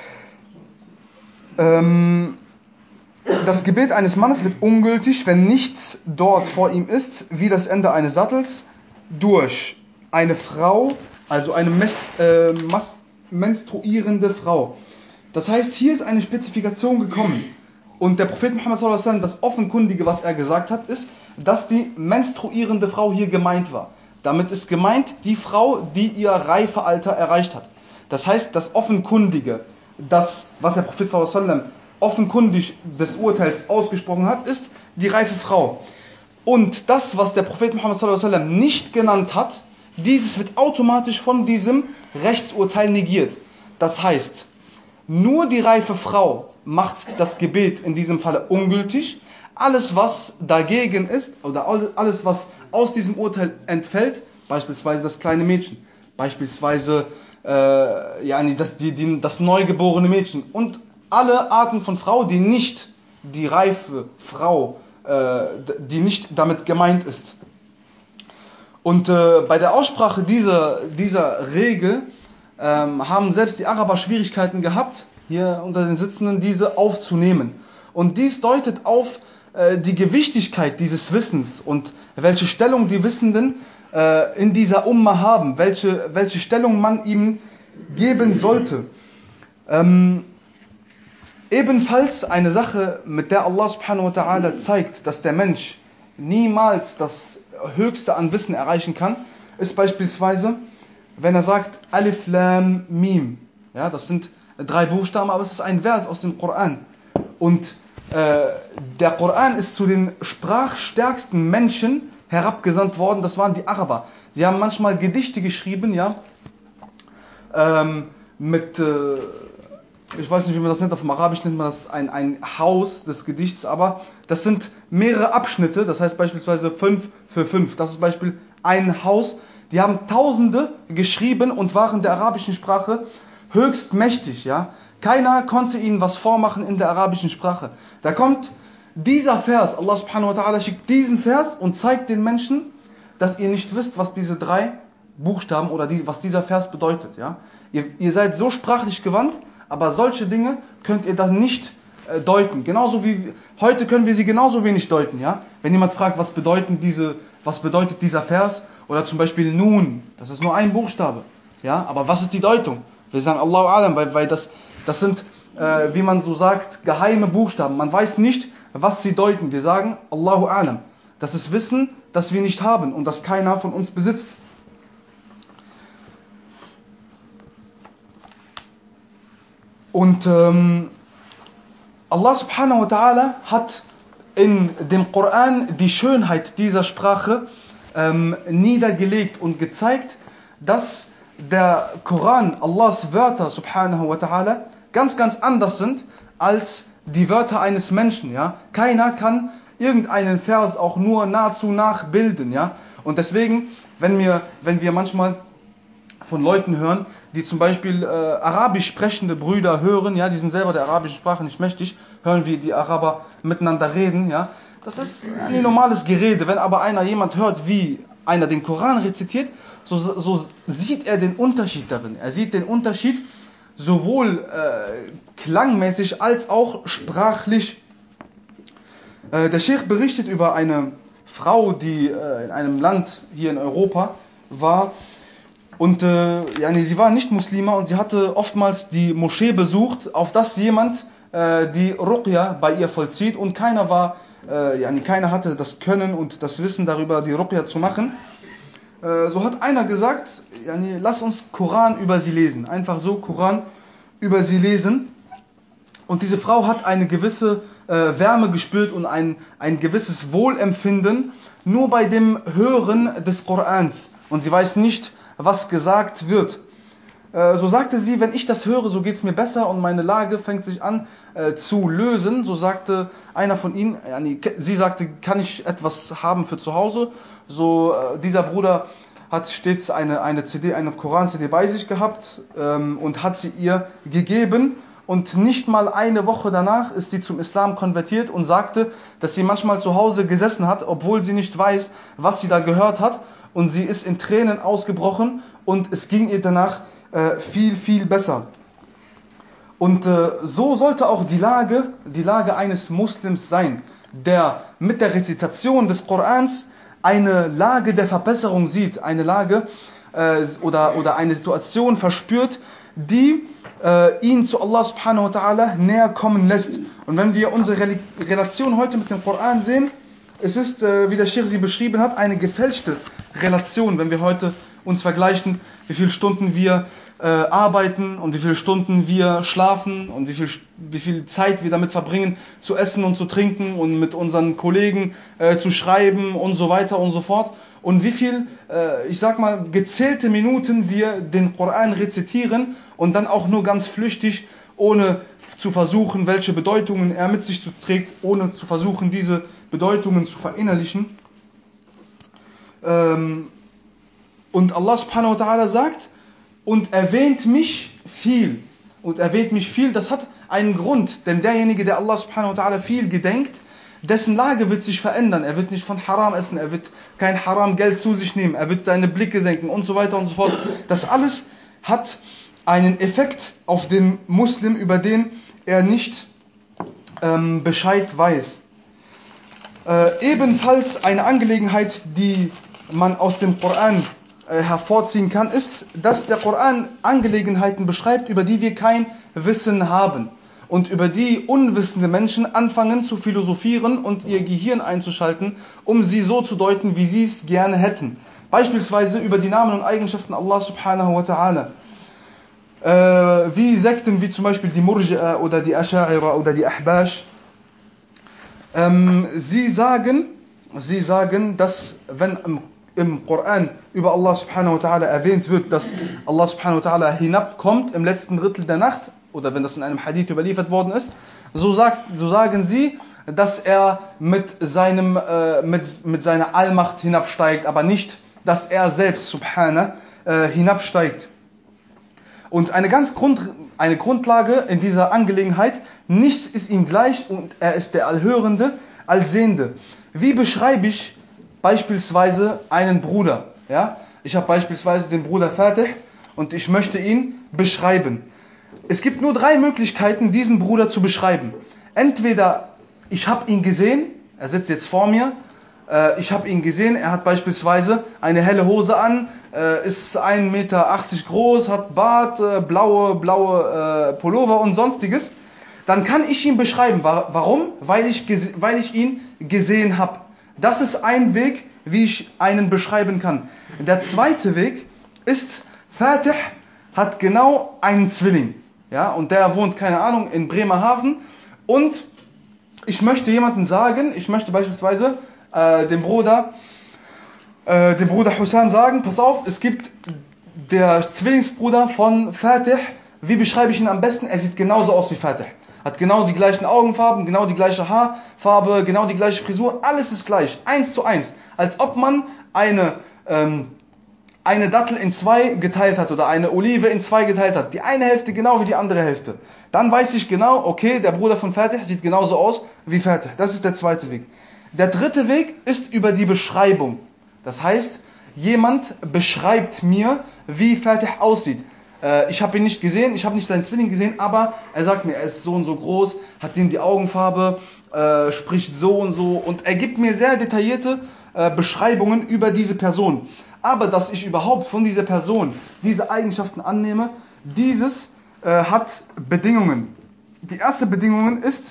das Gebet eines Mannes wird ungültig, wenn nichts dort vor ihm ist, wie das Ende eines Sattels, durch eine Frau, also eine menstruierende Frau. Das heißt, hier ist eine Spezifikation gekommen. Und der Prophet Muhammad sallallahu alaihi wasallam, das Offenkundige, was er gesagt hat, ist, dass die menstruierende Frau hier gemeint war. Damit ist gemeint die Frau, die ihr Reifealter erreicht hat. Das heißt, das Offenkundige, das, was der Prophet sallallahu alaihi wasallam offenkundig des Urteils ausgesprochen hat, ist die reife Frau. Und das, was der Prophet Muhammad sallallahu alaihi wasallam nicht genannt hat, dieses wird automatisch von diesem Rechtsurteil negiert. Das heißt, nur die reife Frau macht das Gebet in diesem Falle ungültig. Alles, was dagegen ist, oder alles, was aus diesem Urteil entfällt, beispielsweise das kleine Mädchen, beispielsweise das neugeborene Mädchen und alle Arten von Frau, die nicht die reife Frau, die nicht damit gemeint ist. Und bei der Aussprache dieser Regel haben selbst die Araber Schwierigkeiten gehabt, hier unter den Sitzenden, diese aufzunehmen. Und dies deutet auf die Gewichtigkeit dieses Wissens und welche Stellung die Wissenden in dieser Umma haben, welche Stellung man ihm geben sollte. Ebenfalls eine Sache, mit der Allah subhanahu wa ta'ala zeigt, dass der Mensch niemals das Höchste an Wissen erreichen kann, ist beispielsweise, wenn er sagt Alif Lam Mim. Ja, das sind 3 Buchstaben, aber es ist ein Vers aus dem Koran. Und der Koran ist zu den sprachstärksten Menschen herabgesandt worden, das waren die Araber. Sie haben manchmal Gedichte geschrieben, ja, mit, ich weiß nicht, wie man das nennt, auf dem Arabisch nennt man das ein Haus des Gedichts, aber das sind mehrere Abschnitte, das heißt beispielsweise 5 für 5, das ist Beispiel ein Haus. Die haben Tausende geschrieben und waren der arabischen Sprache höchst mächtig, ja. Keiner konnte ihnen was vormachen in der arabischen Sprache. Da kommt dieser Vers, Allah subhanahu wa ta'ala schickt diesen Vers und zeigt den Menschen, dass ihr nicht wisst, was diese 3 Buchstaben oder was dieser Vers bedeutet, ja. Ihr seid so sprachlich gewandt, aber solche Dinge könnt ihr dann nicht deuten. Genauso wie heute können wir sie genauso wenig deuten, ja. Wenn jemand fragt, was bedeutet dieser Vers, oder zum Beispiel Nun, das ist nur ein Buchstabe, ja, aber was ist die Deutung? Wir sagen Allahu Alam, weil das sind, wie man so sagt, geheime Buchstaben. Man weiß nicht, was sie deuten. Wir sagen Allahu Alam. Das ist Wissen, das wir nicht haben und das keiner von uns besitzt. Und Allah subhanahu wa ta'ala hat in dem Koran die Schönheit dieser Sprache niedergelegt und gezeigt, dass der Koran, Allahs Wörter subhanahu wa ta'ala, ganz, ganz anders sind als die Wörter eines Menschen. Ja? Keiner kann irgendeinen Vers auch nur nahezu nachbilden. Ja? Und deswegen, wenn wir manchmal von Leuten hören, die zum Beispiel arabisch sprechende Brüder hören, ja, die sind selber der arabischen Sprache nicht mächtig, hören wie die Araber miteinander reden, ja, das ist ein normales Gerede. Wenn aber jemand hört, wie einer den Koran rezitiert, so sieht er den Unterschied darin. Er sieht den Unterschied sowohl klangmäßig als auch sprachlich. Der Sheikh berichtet über eine Frau, die in einem Land hier in Europa war, und sie war nicht Muslima und sie hatte oftmals die Moschee besucht, auf das jemand die Ruqya bei ihr vollzieht, und keiner hatte das Können und das Wissen darüber, die Ruqya zu machen. So hat einer gesagt, lass uns Koran über sie lesen. Einfach so Koran über sie lesen. Und diese Frau hat eine gewisse Wärme gespürt und ein gewisses Wohlempfinden nur bei dem Hören des Korans. Und sie weiß nicht, was gesagt wird. So sagte sie, wenn ich das höre, so geht es mir besser und meine Lage fängt sich an zu lösen. So sagte einer von ihnen, sie sagte, kann ich etwas haben für zu Hause? So, dieser Bruder hat stets eine CD, eine Koran-CD bei sich gehabt und hat sie ihr gegeben. Und nicht mal eine Woche danach ist sie zum Islam konvertiert und sagte, dass sie manchmal zu Hause gesessen hat, obwohl sie nicht weiß, was sie da gehört hat. Und sie ist in Tränen ausgebrochen und es ging ihr danach viel, viel besser. Und so sollte auch die Lage eines Muslims sein, der mit der Rezitation des Korans eine Lage der Verbesserung sieht, eine Lage oder eine Situation verspürt, die ihn zu Allah subhanahu wa ta'ala näher kommen lässt. Und wenn wir unsere Relation heute mit dem Koran sehen, es ist, wie der Sheikh sie beschrieben hat, eine gefälschte Relation, wenn wir heute uns vergleichen, wie viele Stunden wir arbeiten und wie viele Stunden wir schlafen und wie viel Zeit wir damit verbringen, zu essen und zu trinken und mit unseren Kollegen zu schreiben und so weiter und so fort. Und wie viel, gezählte Minuten wir den Koran rezitieren und dann auch nur ganz flüchtig, ohne zu versuchen, welche Bedeutungen er mit sich trägt, ohne zu versuchen, diese Bedeutungen zu verinnerlichen. Und Allah subhanahu wa ta'ala sagt, und erwähnt mich viel. Und erwähnt mich viel, das hat einen Grund. Denn derjenige, der Allah subhanahu wa ta'ala viel gedenkt, dessen Lage wird sich verändern. Er wird nicht von Haram essen, er wird kein Haram Geld zu sich nehmen, er wird seine Blicke senken und so weiter und so fort. Das alles hat einen Effekt auf den Muslim, über den er nicht Bescheid weiß. Ebenfalls eine Angelegenheit, die man aus dem Koran hervorziehen kann, ist, dass der Koran Angelegenheiten beschreibt, über die wir kein Wissen haben und über die unwissende Menschen anfangen zu philosophieren und ihr Gehirn einzuschalten, um sie so zu deuten, wie sie es gerne hätten. Beispielsweise über die Namen und Eigenschaften Allah subhanahu wa ta'ala. Wie Sekten wie zum Beispiel die Murji'a oder die Asha'ira oder die Ahbash. Sie sagen, dass wenn im Koran über Allah subhanahu wa ta'ala erwähnt wird, dass Allah subhanahu wa ta'ala hinabkommt im letzten Drittel der Nacht, oder wenn das in einem Hadith überliefert worden ist, so sagen sie, dass er mit seiner Allmacht hinabsteigt, aber nicht, dass er selbst subhanahu hinabsteigt. Und eine Grundlage in dieser Angelegenheit: nichts ist ihm gleich und er ist der Allhörende, Allsehende. Wie beschreibe ich beispielsweise einen Bruder? Ja? Ich habe beispielsweise den Bruder Fatih und ich möchte ihn beschreiben. Es gibt nur 3 Möglichkeiten, diesen Bruder zu beschreiben. Entweder ich habe ihn gesehen, er sitzt jetzt vor mir, ich habe ihn gesehen, er hat beispielsweise eine helle Hose an, ist 1,80 Meter groß, hat Bart, blaue Pullover und sonstiges. Dann kann ich ihn beschreiben. Warum? Weil ich ihn gesehen habe. Das ist ein Weg, wie ich einen beschreiben kann. Der zweite Weg ist, Fatih hat genau einen Zwilling. Ja, und der wohnt, keine Ahnung, in Bremerhaven. Und ich möchte jemandem sagen, ich möchte beispielsweise dem Bruder Hussam sagen: Pass auf, es gibt der Zwillingsbruder von Fatih. Wie beschreibe ich ihn am besten? Er sieht genauso aus wie Fatih. Hat genau die gleichen Augenfarben, genau die gleiche Haarfarbe, genau die gleiche Frisur. Alles ist gleich, 1:1. Als ob man eine Dattel in 2 geteilt hat oder eine Olive in 2 geteilt hat. Die eine Hälfte genau wie die andere Hälfte. Dann weiß ich genau, okay, der Bruder von Fatih sieht genauso aus wie Fatih. Das ist der zweite Weg. Der dritte Weg ist über die Beschreibung. Das heißt, jemand beschreibt mir, wie Fatih aussieht. Ich habe ihn nicht gesehen, ich habe nicht seinen Zwilling gesehen, aber er sagt mir, er ist so und so groß, hat die Augenfarbe, spricht so und er gibt mir sehr detaillierte Beschreibungen über diese Person. Aber dass ich überhaupt von dieser Person diese Eigenschaften annehme, dieses hat Bedingungen. Die erste Bedingung ist,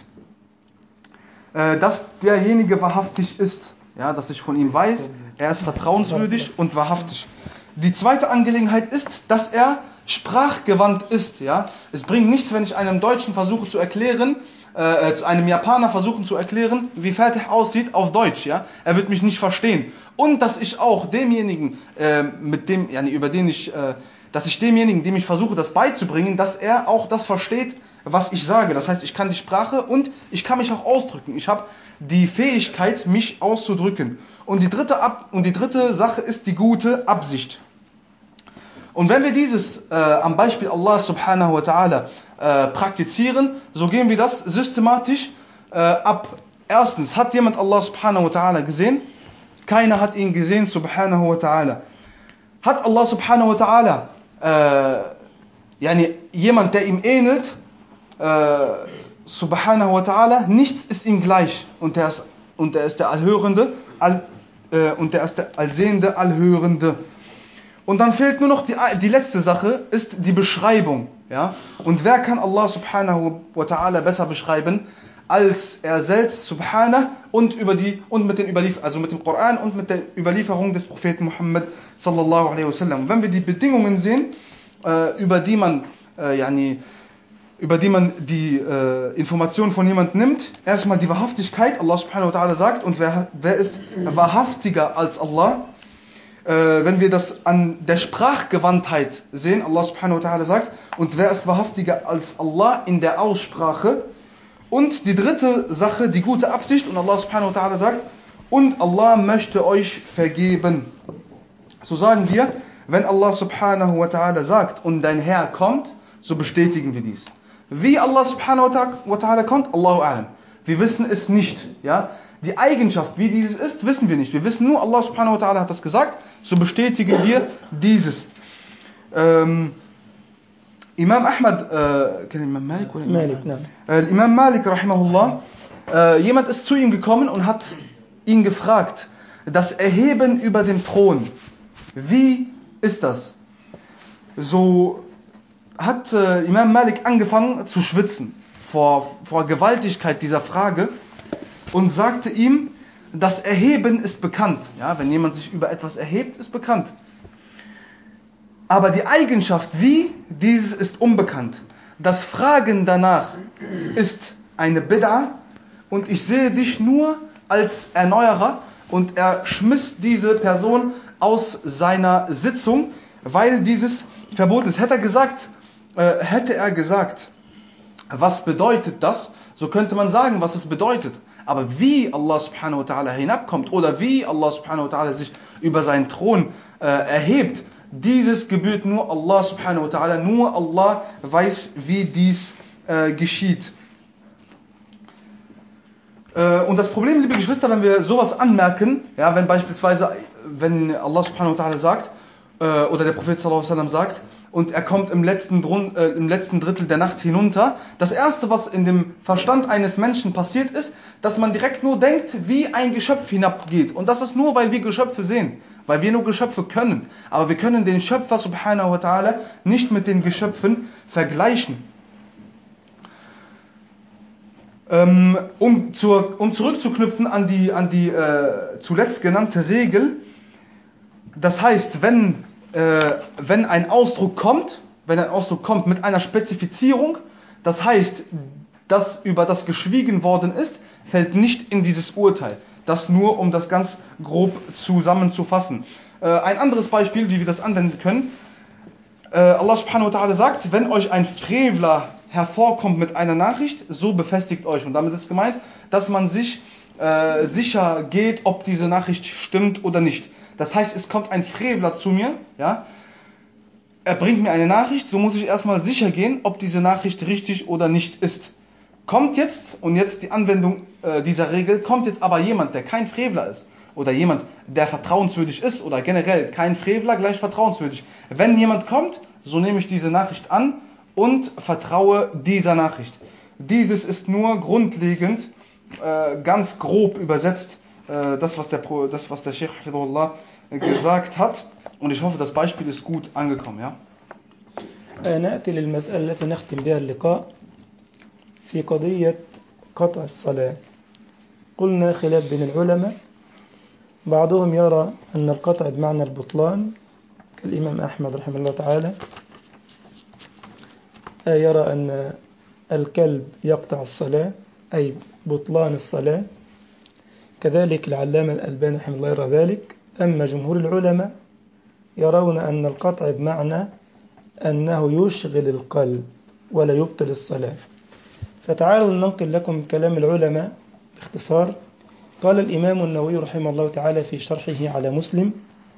dass derjenige wahrhaftig ist. Ja, dass ich von ihm weiß, er ist vertrauenswürdig und wahrhaftig. Die zweite Angelegenheit ist, dass er sprachgewandt ist. Ja? Es bringt nichts, wenn ich einem Deutschen versuche zu erklären, einem Japaner versuchen zu erklären, wie Fatih aussieht auf Deutsch. Ja? Er wird mich nicht verstehen. Und dass ich auch demjenigen, dass ich demjenigen, dem ich versuche, das beizubringen, dass er auch das versteht, was ich sage. Das heißt, ich kann die Sprache und ich kann mich auch ausdrücken. Ich habe die Fähigkeit, mich auszudrücken. Und die dritte Sache ist die gute Absicht. Und wenn wir dieses am Beispiel Allah subhanahu wa ta'ala praktizieren, so gehen wir das systematisch ab. Erstens, hat jemand Allah subhanahu wa ta'ala gesehen? Keiner hat ihn gesehen, subhanahu wa ta'ala. Hat Allah subhanahu wa ta'ala jemand, der ihm ähnelt? Subhanahu wa ta'ala, nichts ist ihm gleich. Und er ist der Allhörende, und er ist der Allsehende, Allhörende. Und dann fehlt nur noch die letzte Sache, ist die Beschreibung. Ja? Und wer kann Allah subhanahu wa ta'ala besser beschreiben als er selbst, subhanahu, und mit dem Koran und mit der Überlieferung des Propheten Muhammad sallallahu alaihi wasallam. Und wenn wir die Bedingungen sehen, über die man die Information von jemandem nimmt, erstmal die Wahrhaftigkeit. Allah subhanahu wa ta'ala sagt, und wer ist wahrhaftiger als Allah? Wenn wir das an der Sprachgewandtheit sehen, Allah subhanahu wa ta'ala sagt, und wer ist wahrhaftiger als Allah in der Aussprache? Und die dritte Sache, die gute Absicht, und Allah subhanahu wa ta'ala sagt, und Allah möchte euch vergeben. So sagen wir, wenn Allah subhanahu wa ta'ala sagt, und dein Herr kommt, so bestätigen wir dies. Wie Allah subhanahu wa ta'ala kommt, Allahu a'lam. Wir wissen es nicht. Ja? Die Eigenschaft, wie dieses ist, wissen wir nicht. Wir wissen nur, Allah subhanahu wa ta'ala hat das gesagt, so bestätigen wir dieses. Imam Ahmad, kennt Imam Malik oder Imam Malik, nein. Imam Malik, rahimahullah, jemand ist zu ihm gekommen und hat ihn gefragt, das Erheben über dem Thron, wie ist das? So hat Imam Malik angefangen zu schwitzen vor Gewaltigkeit dieser Frage und sagte ihm, das Erheben ist bekannt. Ja, wenn jemand sich über etwas erhebt, ist bekannt. Aber die Eigenschaft wie, dieses ist unbekannt. Das Fragen danach ist eine Bid'a und ich sehe dich nur als Erneuerer, und er schmiss diese Person aus seiner Sitzung, weil dieses verboten ist. Hätte er gesagt, was bedeutet das, so könnte man sagen, was es bedeutet. Aber wie Allah subhanahu wa ta'ala hinabkommt oder wie Allah subhanahu wa ta'ala sich über seinen Thron erhebt, dieses gebührt nur Allah subhanahu wa ta'ala. Nur Allah weiß, wie dies geschieht. Und das Problem, liebe Geschwister, wenn wir sowas anmerken, ja, wenn beispielsweise, wenn Allah subhanahu wa ta'ala sagt, oder der Prophet sallallahu alaihi wasallam sagt, und er kommt im letzten Drittel der Nacht hinunter, das erste, was in dem Verstand eines Menschen passiert ist, dass man direkt nur denkt, wie ein Geschöpf hinabgeht. Und das ist nur, weil wir Geschöpfe sehen, weil wir nur Geschöpfe können. Aber wir können den Schöpfer subhanahu wa ta'ala nicht mit den Geschöpfen vergleichen. Um zurückzuknüpfen an die zuletzt genannte Regel, das heißt, wenn ein Ausdruck kommt mit einer Spezifizierung, das heißt, dass über das geschwiegen worden ist, fällt nicht in dieses Urteil. Das nur, um das ganz grob zusammenzufassen. Ein anderes Beispiel, wie wir das anwenden können. Allah subhanahu wa ta'ala sagt, wenn euch ein Frevler hervorkommt mit einer Nachricht, so befestigt euch. Und damit ist gemeint, dass man sich sicher geht, ob diese Nachricht stimmt oder nicht. Das heißt, es kommt ein Frevler zu mir, ja, er bringt mir eine Nachricht, so muss ich erstmal sicher gehen, ob diese Nachricht richtig oder nicht ist. Kommt jetzt, und jetzt die Anwendung dieser Regel, kommt jetzt aber jemand, der kein Frevler ist, oder jemand, der vertrauenswürdig ist, oder generell kein Frevler gleich vertrauenswürdig. Wenn jemand kommt, so nehme ich diese Nachricht an und vertraue dieser Nachricht. Dieses ist nur grundlegend, ganz grob übersetzt, das, was der Sheikh Hafidhullah gesagt hat. Und ich hoffe, das Beispiel ist gut angekommen. Ja? نأتي للمسألة التي نختم بها اللقاء في قضية قطع الصلاة. قلنا خلاف بين العلماء، بعضهم يرى أن القطع بمعنى البطلان كالإمام أحمد رحمه الله تعالى، يرى أن الكلب يقطع الصلاة أي بطلان الصلاة، كذلك العلامة الألباني رحمه الله يرى ذلك. أما جمهور العلماء يرون أن القطع بمعنى أنه يشغل القلب ولا يبطل الصلاة. فتعالوا ننقل لكم كلام العلماء باختصار. قال الإمام النووي رحمه الله تعالى في شرحه على مسلم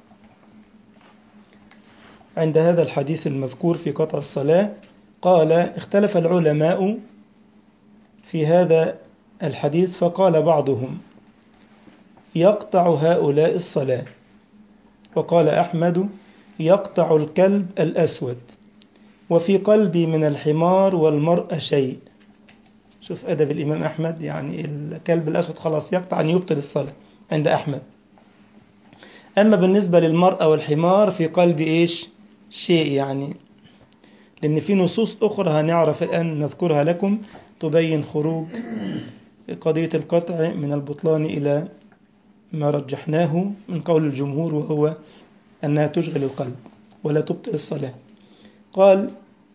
عند هذا الحديث المذكور في قطع الصلاة، قال: اختلف العلماء في هذا الحديث، فقال بعضهم يقطع هؤلاء الصلاة، وقال أحمد يقطع الكلب الأسود، وفي قلبي من الحمار والمرأة شيء. شوف أدب الإمام أحمد، يعني الكلب الأسود خلاص يقطع أن يبطل الصلاة عند أحمد. أما بالنسبة للمرأة والحمار في قلبي إيش شيء، يعني لأن في نصوص أخرى هنعرف الآن نذكرها لكم تبين خروج قضية القطع من البطلان إلى ما رجحناه من قول الجمهور، وهو أنها تشغل القلب ولا تبطل الصلاة. قال: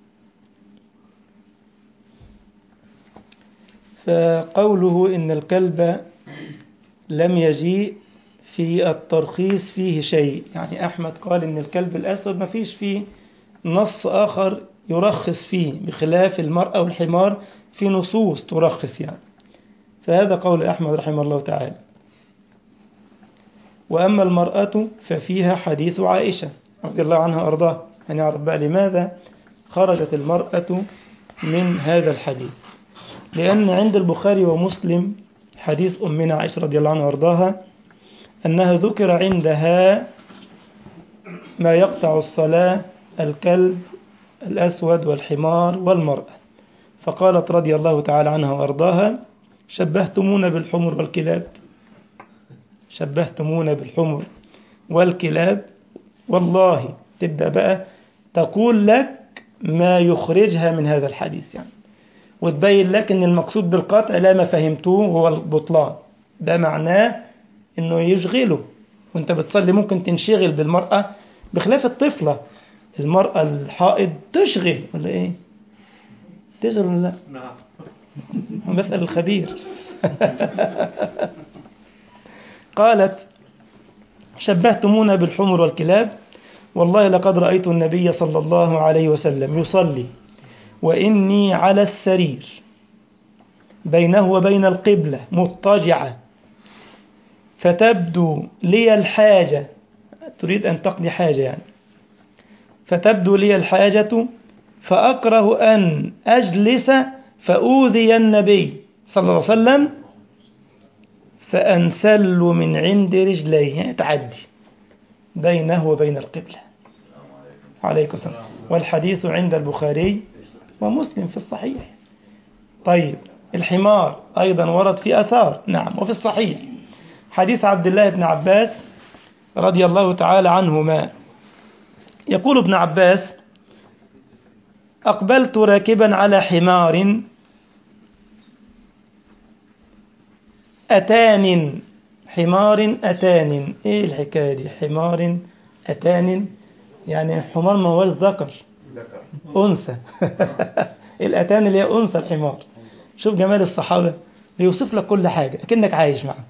فقوله إن الكلب لم يجيء في الترخيص فيه شيء، يعني أحمد قال إن الكلب الأسود ما فيش فيه نص آخر يرخص فيه، بخلاف المرأة والحمار في نصوص ترخص يعني. فهذا قول أحمد رحمه الله تعالى. وأما المرأة ففيها حديث عائشة رضي الله عنها وأرضاها. هنعرف بقى لماذا خرجت المرأة من هذا الحديث، لأن عند البخاري ومسلم حديث أمنا عائشة رضي الله عنها وأرضاها أنها ذكر عندها ما يقطع الصلاة: الكلب الأسود والحمار والمرأة. فقالت رضي الله تعالى عنها وأرضاها: شبهتمونا بالحمر والكلاب، شبهتمونا بالحمر والكلاب. والله تبدأ بقى تقول لك ما يخرجها من هذا الحديث يعني، وتبين لك ان المقصود بالقطع لا ما فهمتوه هو البطلان، ده معناه انه يشغله وانت بتصلي، ممكن تنشغل بالمرأة بخلاف الطفلة. المرأة الحائض تشغل ولا ايه؟ تشغل ولا لا؟ نعم. بسأل الخبير. قالت: شبهتمونا بالحمر والكلاب، والله لقد رأيت النبي صلى الله عليه وسلم يصلي وإني على السرير بينه وبين القبلة مضطجعة، فتبدو لي الحاجة، تريد أن تقضي حاجة يعني، فتبدو لي الحاجة فأكره أن أجلس فأوذي النبي صلى الله عليه وسلم فأنسل من عند رجليه، يعني تعدي بينه وبين القبلة. عليكم السلام. والحديث عند البخاري ومسلم في الصحيح. طيب الحمار أيضا ورد في أثار، نعم، وفي الصحيح حديث عبد الله بن عباس رضي الله تعالى عنهما. يقول ابن عباس: أقبلت راكبا على حمار أتان. حمار أتان، إيه الحكاية دي؟ حمار أتان يعني حمار ما هو ذكر، أنثى. الأتان اللي هي أنثى الحمار. شوف جمال الصحابة، بيوصف لك كل حاجة أكنك عايش معه.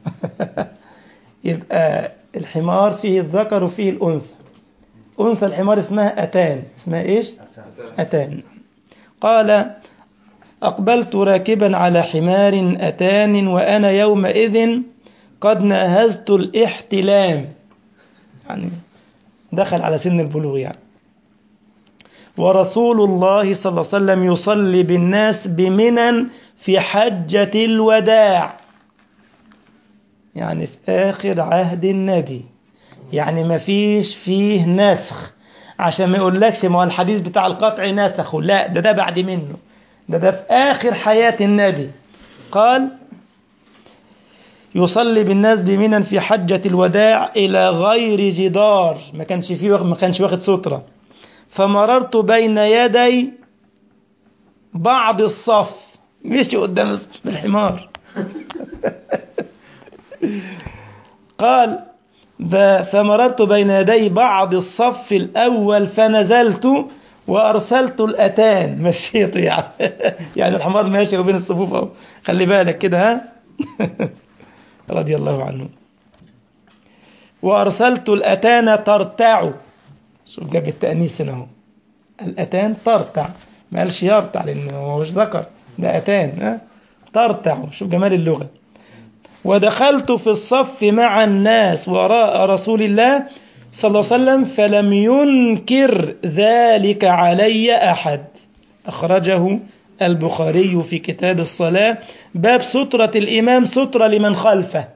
يبقى الحمار فيه الذكر وفيه الأنثى. أنثى الحمار اسمها أتان. اسمها إيش؟ أتان. قال: أقبلت راكبا على حمار أتان وأنا يومئذ قد ناهزت الاحتلام، يعني دخل على سن البلوغ يعني. ورسول الله صلى الله عليه وسلم يصلي بالناس بمنى في حجة الوداع، يعني في آخر عهد النبي، يعني ما فيش فيه نسخ، عشان ما يقولكش ما هو الحديث بتاع القطع نسخه، لا، ده بعد منه، ده في آخر حياة النبي. قال: يصلي بالناس بمنى في حجة الوداع إلى غير جدار، ما كانش واخد سترة، فمررت بين يدي بعض الصف، مشي قدام بالحمار. قال: فمررت بين يدي بعض الصف الأول فنزلت وأرسلت الأتان، مشيت يعني. يعني الحمار ماشي بين الصفوف أهو، خلي بالك كده، ها. رضي الله عنه. وأرسلت الأتان ترتع، شوف جاب التأنيث هنا اهو، الأتان ترتع، ما قالش يرتع لأنه هو مش ذكر، ده أتان، ها؟ ترتع، شوف جمال اللغة. ودخلت في الصف مع الناس وراء رسول الله صلى الله عليه وسلم فلم ينكر ذلك علي أحد. أخرجه البخاري في كتاب الصلاة، باب سترة الإمام سترة لمن خلفه.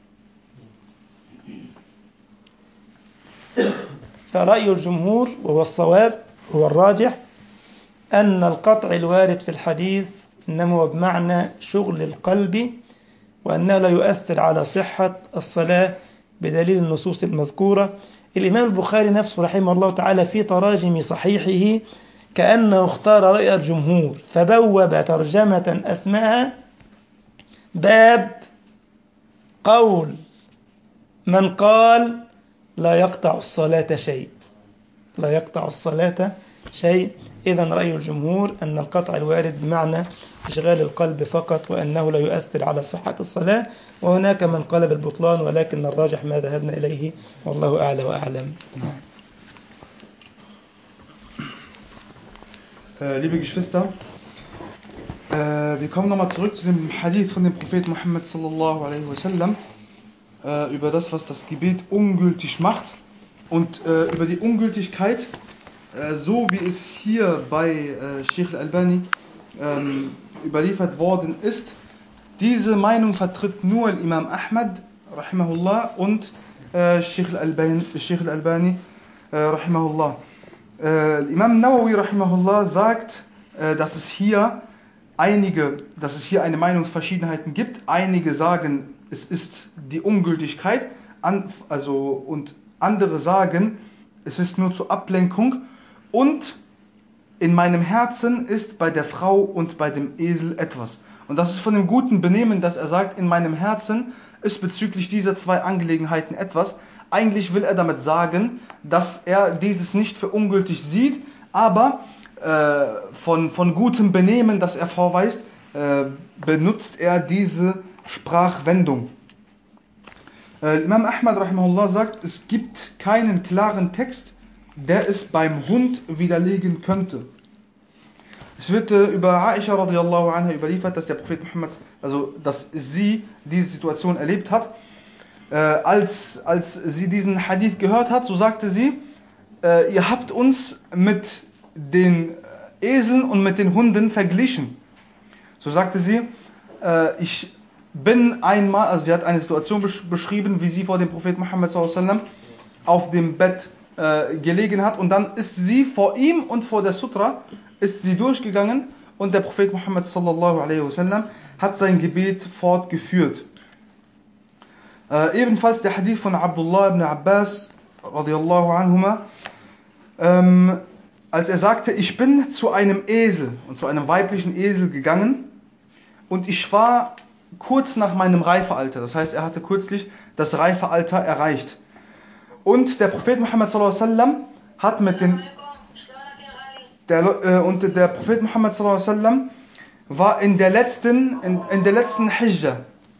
فرأي الجمهور وهو الصواب هو الراجح أن القطع الوارد في الحديث إنما هو بمعنى شغل القلب، وأنه لا يؤثر على صحة الصلاة بدليل النصوص المذكورة. الإمام البخاري نفسه رحمه الله تعالى في تراجم صحيحه كأنه اختار رأي الجمهور، فبوب ترجمة اسمها باب قول من قال لا يقطع الصلاة شيء، لا يقطع الصلاة شيء. إذن رأي الجمهور أن القطع الوارد بمعنى إشغال القلب فقط، وأنه لا يؤثر على صحة الصلاة. وهناك من قال بالبطلان، ولكن الراجح ما ذهبنا إليه، والله أعلى وأعلم. Liebe Geschwister, wir kommen nochmal zurück zu dem Hadith von dem Propheten Muhammad sallallahu alaihi wasallam, über das, was das Gebet ungültig macht und über die Ungültigkeit, so wie es hier bei Sheikh al-Albani überliefert worden ist. Diese Meinung vertritt nur Imam Ahmad rahimahullah und Sheikh al-Albani rahimahullah. Imam Nawawi rahimahullah sagt, dass es hier eine Meinungsverschiedenheiten gibt. Einige sagen, es ist die Ungültigkeit, und andere sagen, es ist nur zur Ablenkung. Und in meinem Herzen ist bei der Frau und bei dem Esel etwas. Und das ist von dem guten Benehmen, dass er sagt, in meinem Herzen ist bezüglich dieser zwei Angelegenheiten etwas. Eigentlich will er damit sagen, dass er dieses nicht für ungültig sieht, aber von gutem Benehmen, das er vorweist, benutzt er diese Sprachwendung. Imam Ahmad rahimahullah sagt, es gibt keinen klaren Text, der es beim Hund widerlegen könnte. Es wird über Aisha radiallahu anha überliefert, dass der Prophet Muhammad, also dass sie diese Situation erlebt hat. Als sie diesen Hadith gehört hat, so sagte sie, ihr habt uns mit den Eseln und mit den Hunden verglichen. So sagte sie, ich bin einmal, also sie hat eine Situation beschrieben, wie sie vor dem Prophet Muhammad sallallahu alaihi wasallam auf dem Bett gelegen hat, und dann ist sie vor ihm und vor der Sutra ist sie durchgegangen, und der Prophet Muhammad sallallahu alaihi wasallam hat sein Gebet fortgeführt. Ebenfalls der Hadith von Abdullah ibn Abbas radiallahu anhuma, als er sagte, ich bin zu einem Esel und zu einem weiblichen Esel gegangen und ich war kurz nach meinem Reifealter, das heißt, er hatte kürzlich das Reifealter erreicht. Und der Prophet Muhammad sallallahu alaihi wasallam hat mit den der Prophet Muhammad sallallahu alaihi wasallam war in der letzten Hijjah.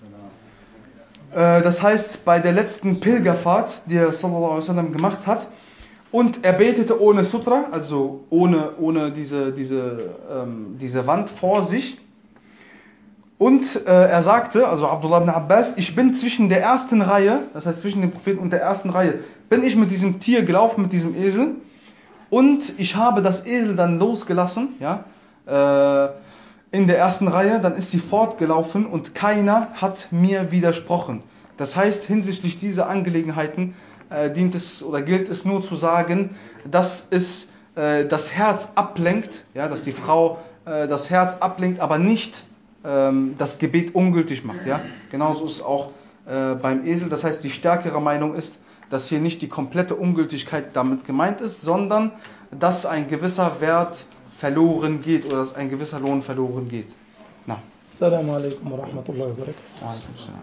Das heißt, bei der letzten Pilgerfahrt, die er sallallahu alaihi wasallam gemacht hat, und er betete ohne Sutra, also ohne diese Wand vor sich. Und er sagte, also Abdullah ibn Abbas, ich bin zwischen der ersten Reihe, das heißt zwischen dem Propheten und der ersten Reihe, bin ich mit diesem Tier gelaufen, mit diesem Esel, und ich habe das Esel dann losgelassen, ja, in der ersten Reihe, dann ist sie fortgelaufen und keiner hat mir widersprochen. Das heißt, hinsichtlich dieser Angelegenheiten gilt es nur zu sagen, dass es das Herz ablenkt, ja, dass die Frau das Herz ablenkt, aber nicht das Gebet ungültig macht. Ja? Genauso ist es auch beim Esel. Das heißt, die stärkere Meinung ist, dass hier nicht die komplette Ungültigkeit damit gemeint ist, sondern dass ein gewisser Wert verloren geht oder dass ein gewisser Lohn verloren geht. Assalamu alaikum wa rahmatullahi wa barakatuh.